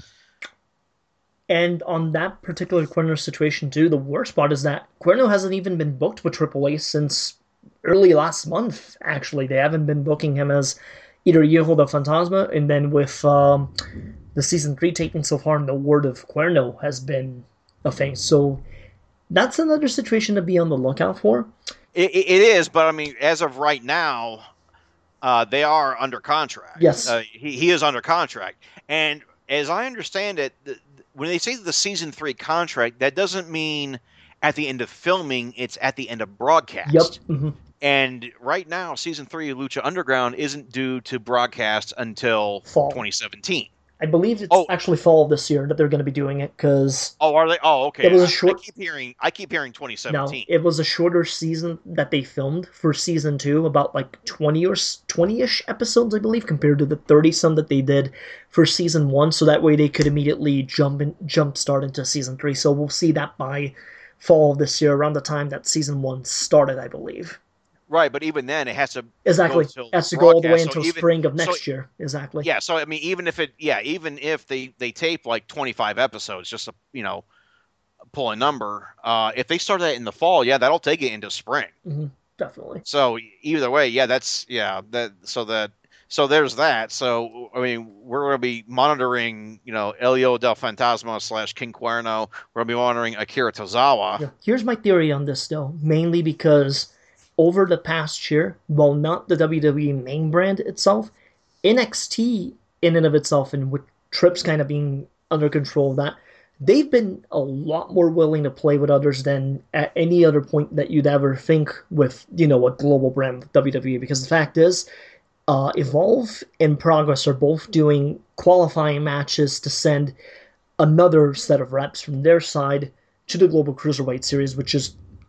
Speaker 2: And on that particular Cuerno situation too, the worst part is that Cuerno hasn't even been booked with Triple A since early last month, actually. They haven't been booking him as either Hijo del Fantasma, and then with um, the season three taping so far, the word of Cuerno has been a thing. So that's another situation to be on the lookout for.
Speaker 1: It, it is, but I mean, as of right now, uh, they are under contract.
Speaker 2: Yes.
Speaker 1: Uh, he, he is under contract. And as I understand it, the, when they say the season three contract, that doesn't mean at the end of filming, it's at the end of broadcast.
Speaker 2: Yep. Mm-hmm.
Speaker 1: And right now, season three of Lucha Underground isn't due to broadcast until
Speaker 2: Fall.
Speaker 1: twenty seventeen.
Speaker 2: I believe it's
Speaker 1: Oh.
Speaker 2: actually fall of this year that they're going to be doing it because
Speaker 1: Oh, are they? Oh, okay.
Speaker 2: It was a
Speaker 1: I-
Speaker 2: short-
Speaker 1: I keep hearing. I keep hearing twenty
Speaker 2: no,
Speaker 1: seventeen.
Speaker 2: it was a shorter season that they filmed for season two, about like twenty or twenty-ish episodes, I believe, compared to the thirty some that they did for season one. So that way they could immediately jump in, jump start into season three. So we'll see that by fall of this year, around the time that season one started, I believe.
Speaker 1: Right, but even then, it has to
Speaker 2: Exactly.
Speaker 1: go till
Speaker 2: Has to go all the way
Speaker 1: broadcast, so
Speaker 2: until
Speaker 1: even-
Speaker 2: spring of
Speaker 1: so-
Speaker 2: next year. Exactly.
Speaker 1: Yeah, so I mean, even if it, yeah, even if they they tape like twenty-five episodes, just to, you know, pull a number. Uh, if they start that in the fall, yeah, that'll take it into spring.
Speaker 2: Mm-hmm. Definitely.
Speaker 1: So either way, yeah, that's yeah, that so that so there's that. So I mean, we're going to be monitoring, you know, Elio del Fantasma slash King Cuerno. We're going to be monitoring Akira Tozawa.
Speaker 2: Yeah. Here's my theory on this, though, mainly because over the past year, while not the W W E main brand itself, N X T in and of itself, and with Trips kind of being under control of that, they've been a lot more willing to play with others than at any other point that you'd ever think with, you know, a global brand W W E. Because the fact is, uh, Evolve and Progress are both doing qualifying matches to send another set of reps from their side to the Global Cruiserweight Series, which is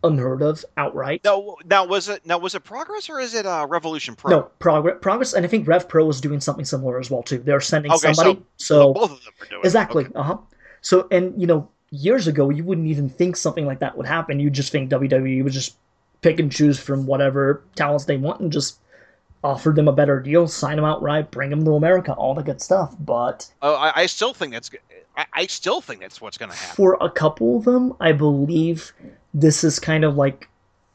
Speaker 2: unheard of outright.
Speaker 1: No, now was it now was it Progress or is it uh, Revolution
Speaker 2: No,
Speaker 1: Pro?
Speaker 2: progress, progress, and I think Rev Pro is doing something similar as well too. They're sending
Speaker 1: Okay, so
Speaker 2: somebody.
Speaker 1: so the,
Speaker 2: So
Speaker 1: both of them are doing it.
Speaker 2: exactly,
Speaker 1: Okay.
Speaker 2: uh huh. So and you know, years ago you wouldn't even think something like that would happen. You just think W W E would just pick and choose from whatever talents they want and just offer them a better deal, sign them outright, bring them to America, all the good stuff. But
Speaker 1: Oh, I, I still think that's I, I still think that's what's going to happen.
Speaker 2: for a couple of them, I believe this is kind of like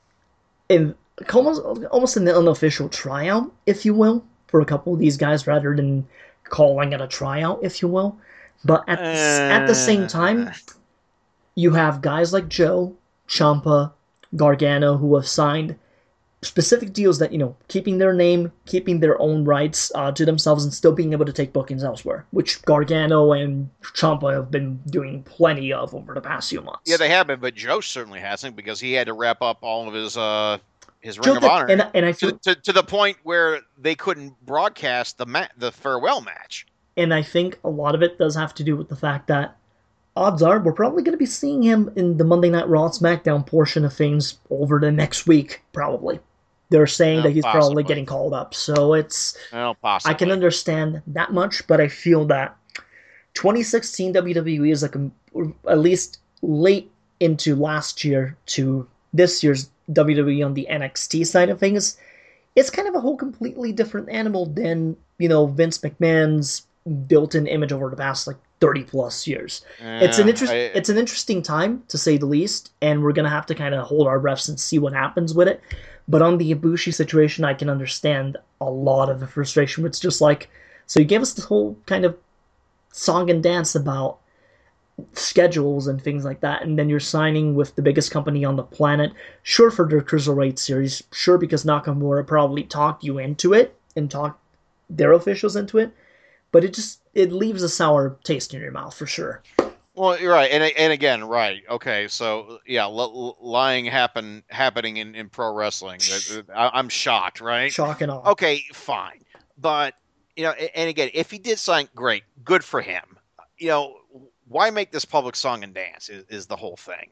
Speaker 2: in almost almost an unofficial tryout, if you will, for a couple of these guys, rather than calling it a tryout, if you will. But at the, at the same time,
Speaker 1: Uh,
Speaker 2: you have guys like Joe, Champa, Gargano who have signed specific deals that you know keeping their name, keeping their own rights uh, to themselves, and still being able to take bookings elsewhere, which Gargano and Champa have been doing plenty of over the past few
Speaker 1: yeah,
Speaker 2: months.
Speaker 1: they have been, but Joe certainly hasn't because he had to wrap up all of his uh his Ring
Speaker 2: Joe
Speaker 1: of
Speaker 2: did,
Speaker 1: Honor
Speaker 2: and and I
Speaker 1: to
Speaker 2: feel
Speaker 1: to, to the point where they couldn't broadcast the ma- the farewell match.
Speaker 2: and I think a lot of it does have to do with the fact that odds are we're probably going to be seeing him in the Monday Night Raw SmackDown portion of things over the next week. Probably, they're saying
Speaker 1: Uh,
Speaker 2: that he's probably
Speaker 1: possibly.
Speaker 2: getting called up, so it's
Speaker 1: Well,
Speaker 2: I can
Speaker 1: possibly.
Speaker 2: understand that much, but I feel that twenty sixteen W W E is like a, at least late into last year to this year's W W E on the N X T side of things. It's kind of a whole completely different animal than you know Vince McMahon's built-in image over the past like thirty plus years. It's an
Speaker 1: Yeah,
Speaker 2: interest
Speaker 1: I,
Speaker 2: it's an interesting time to say the least, and we're gonna have to kind of hold our breaths and see what happens with it. But on the Ibushi situation, I can understand a lot of the frustration. It's just like, so you gave us this whole kind of song and dance about schedules and things like that, and then you're signing with the biggest company on the planet. Sure, for their Cruiserweight series, sure, because Nakamura probably talked you into it and talked their officials into it, but it just it leaves a sour taste in your mouth for sure.
Speaker 1: well, you're right, and and again, right. Okay, so yeah, l- lying happen happening in, in pro wrestling. I, I'm shocked, right?
Speaker 2: Shock and awe.
Speaker 1: Okay, fine, but you know, and again, if he did sign, great, good for him. You know, why make this public song and dance? Is, is the whole thing?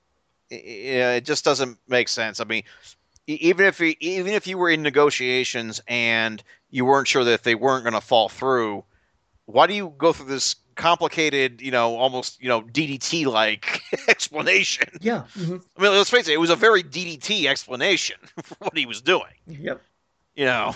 Speaker 1: It, it just doesn't make sense. I mean, e- even if he, even if you were in negotiations and you weren't sure that if they weren't going to fall through, why do you go through this complicated, you know, almost, you know, D D T like explanation?
Speaker 2: Yeah. Mm-hmm.
Speaker 1: I mean, let's face it, it was a very D D T explanation for what he was doing.
Speaker 2: Yep.
Speaker 1: You know,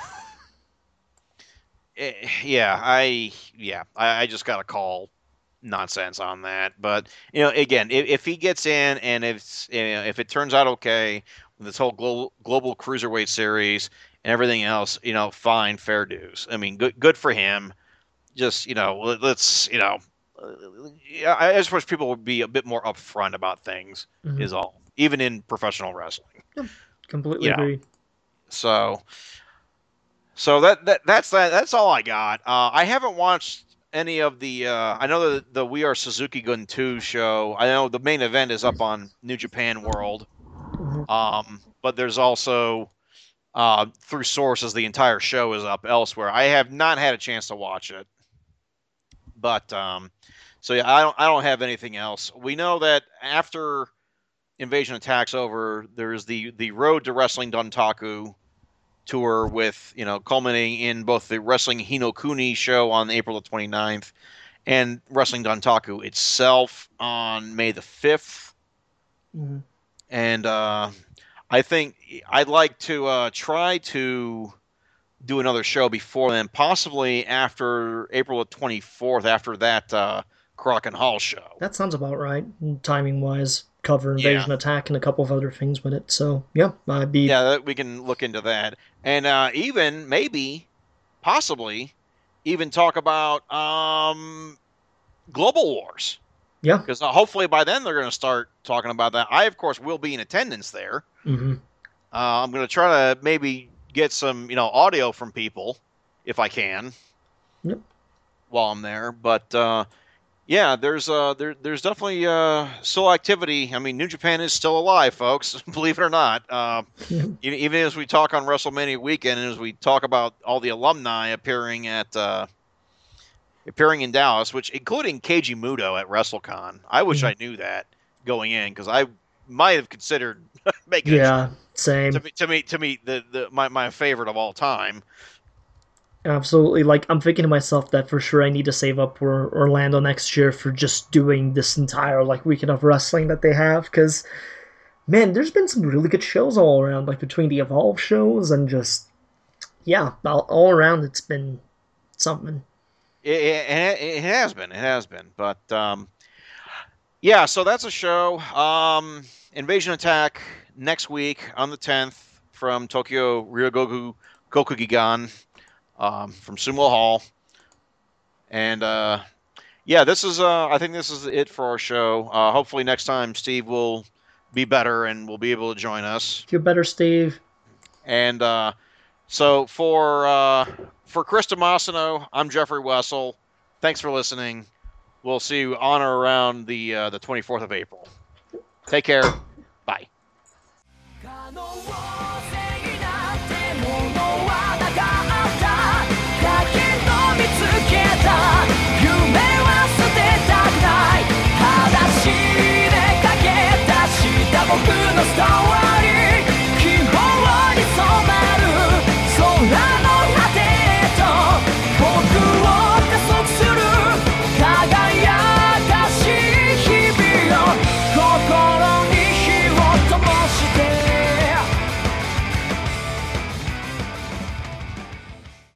Speaker 1: yeah, I, yeah, I, I just got to call nonsense on that. But you know, again, if, if he gets in and if you know, if it turns out okay with this whole global global cruiserweight series and everything else, you know, fine, fair dues. I mean, good good for him. Just you know, let, us you know, uh, I just wish people would be a bit more upfront about things.
Speaker 2: Mm-hmm.
Speaker 1: Is all, even in professional wrestling.
Speaker 2: Yep. Completely
Speaker 1: You know,
Speaker 2: agree.
Speaker 1: so so that that that's that. That's all I got. Uh, I haven't watched any of the. Uh, I know the the We Are Suzuki Gun two show. I know the main event is up on New Japan World.
Speaker 2: Mm-hmm.
Speaker 1: Um, but there's also uh, through sources the entire show is up elsewhere. I have not had a chance to watch it, but um, so yeah, I don't I don't have anything else. We know that after Invasion Attack's over, there's the the Road to Wrestling Dontaku tour with, you know, culminating in both the Wrestling Hinokuni show on April the twenty-ninth and Wrestling Dontaku itself on May the fifth.
Speaker 2: Mm-hmm.
Speaker 1: And uh, I think I'd like to uh, try to do another show before then, possibly after April the twenty-fourth, after that uh, Crockett Hall show.
Speaker 2: That sounds about right, timing wise. Cover
Speaker 1: Yeah.
Speaker 2: Invasion Attack and a couple of other things with it. So yeah, I'd be
Speaker 1: Yeah, we can look into that. And uh, even, maybe, possibly, even talk about um, Global Wars.
Speaker 2: yeah.
Speaker 1: Because uh, hopefully by then they're going to start talking about that. I, of course, will be in attendance there.
Speaker 2: Mm-hmm.
Speaker 1: Uh, I'm going to try to maybe get some, you know, audio from people if I can.
Speaker 2: Yep.
Speaker 1: While I'm there. But uh, yeah, there's uh, there, there's definitely uh, still activity. I mean, New Japan is still alive, folks. Believe it or not. Uh,
Speaker 2: Yep.
Speaker 1: even, even as we talk on WrestleMania weekend, and as we talk about all the alumni appearing at uh, appearing in Dallas, which including Keiji Muto at WrestleCon. I wish
Speaker 2: Mhm.
Speaker 1: I knew that going in because I might have considered making
Speaker 2: Yeah,
Speaker 1: a show.
Speaker 2: same.
Speaker 1: To me, to me, to me, the, the my, my favorite of all time.
Speaker 2: Absolutely. Like, I'm thinking to myself that for sure I need to save up for Orlando next year for just doing this entire like weekend of wrestling that they have. Because man, there's been some really good shows all around, like between the Evolve shows and just yeah, all, all around it's been something.
Speaker 1: It, it, it has been, it has been, but um, yeah. So that's a show. Um, Invasion Attack next week on the tenth from Tokyo Ryogoku Kokugigan, um, from Sumo Hall, and uh, yeah, this is uh, I think this is it for our show. Uh, hopefully next time Steve will be better and will be able to join us.
Speaker 2: Feel better, Steve.
Speaker 1: And uh, so for uh, for Chris Tomasino, I'm Jeffrey Wessel. Thanks for listening. We'll see you on or around the uh, the twenty-fourth of April. Take care. Bye.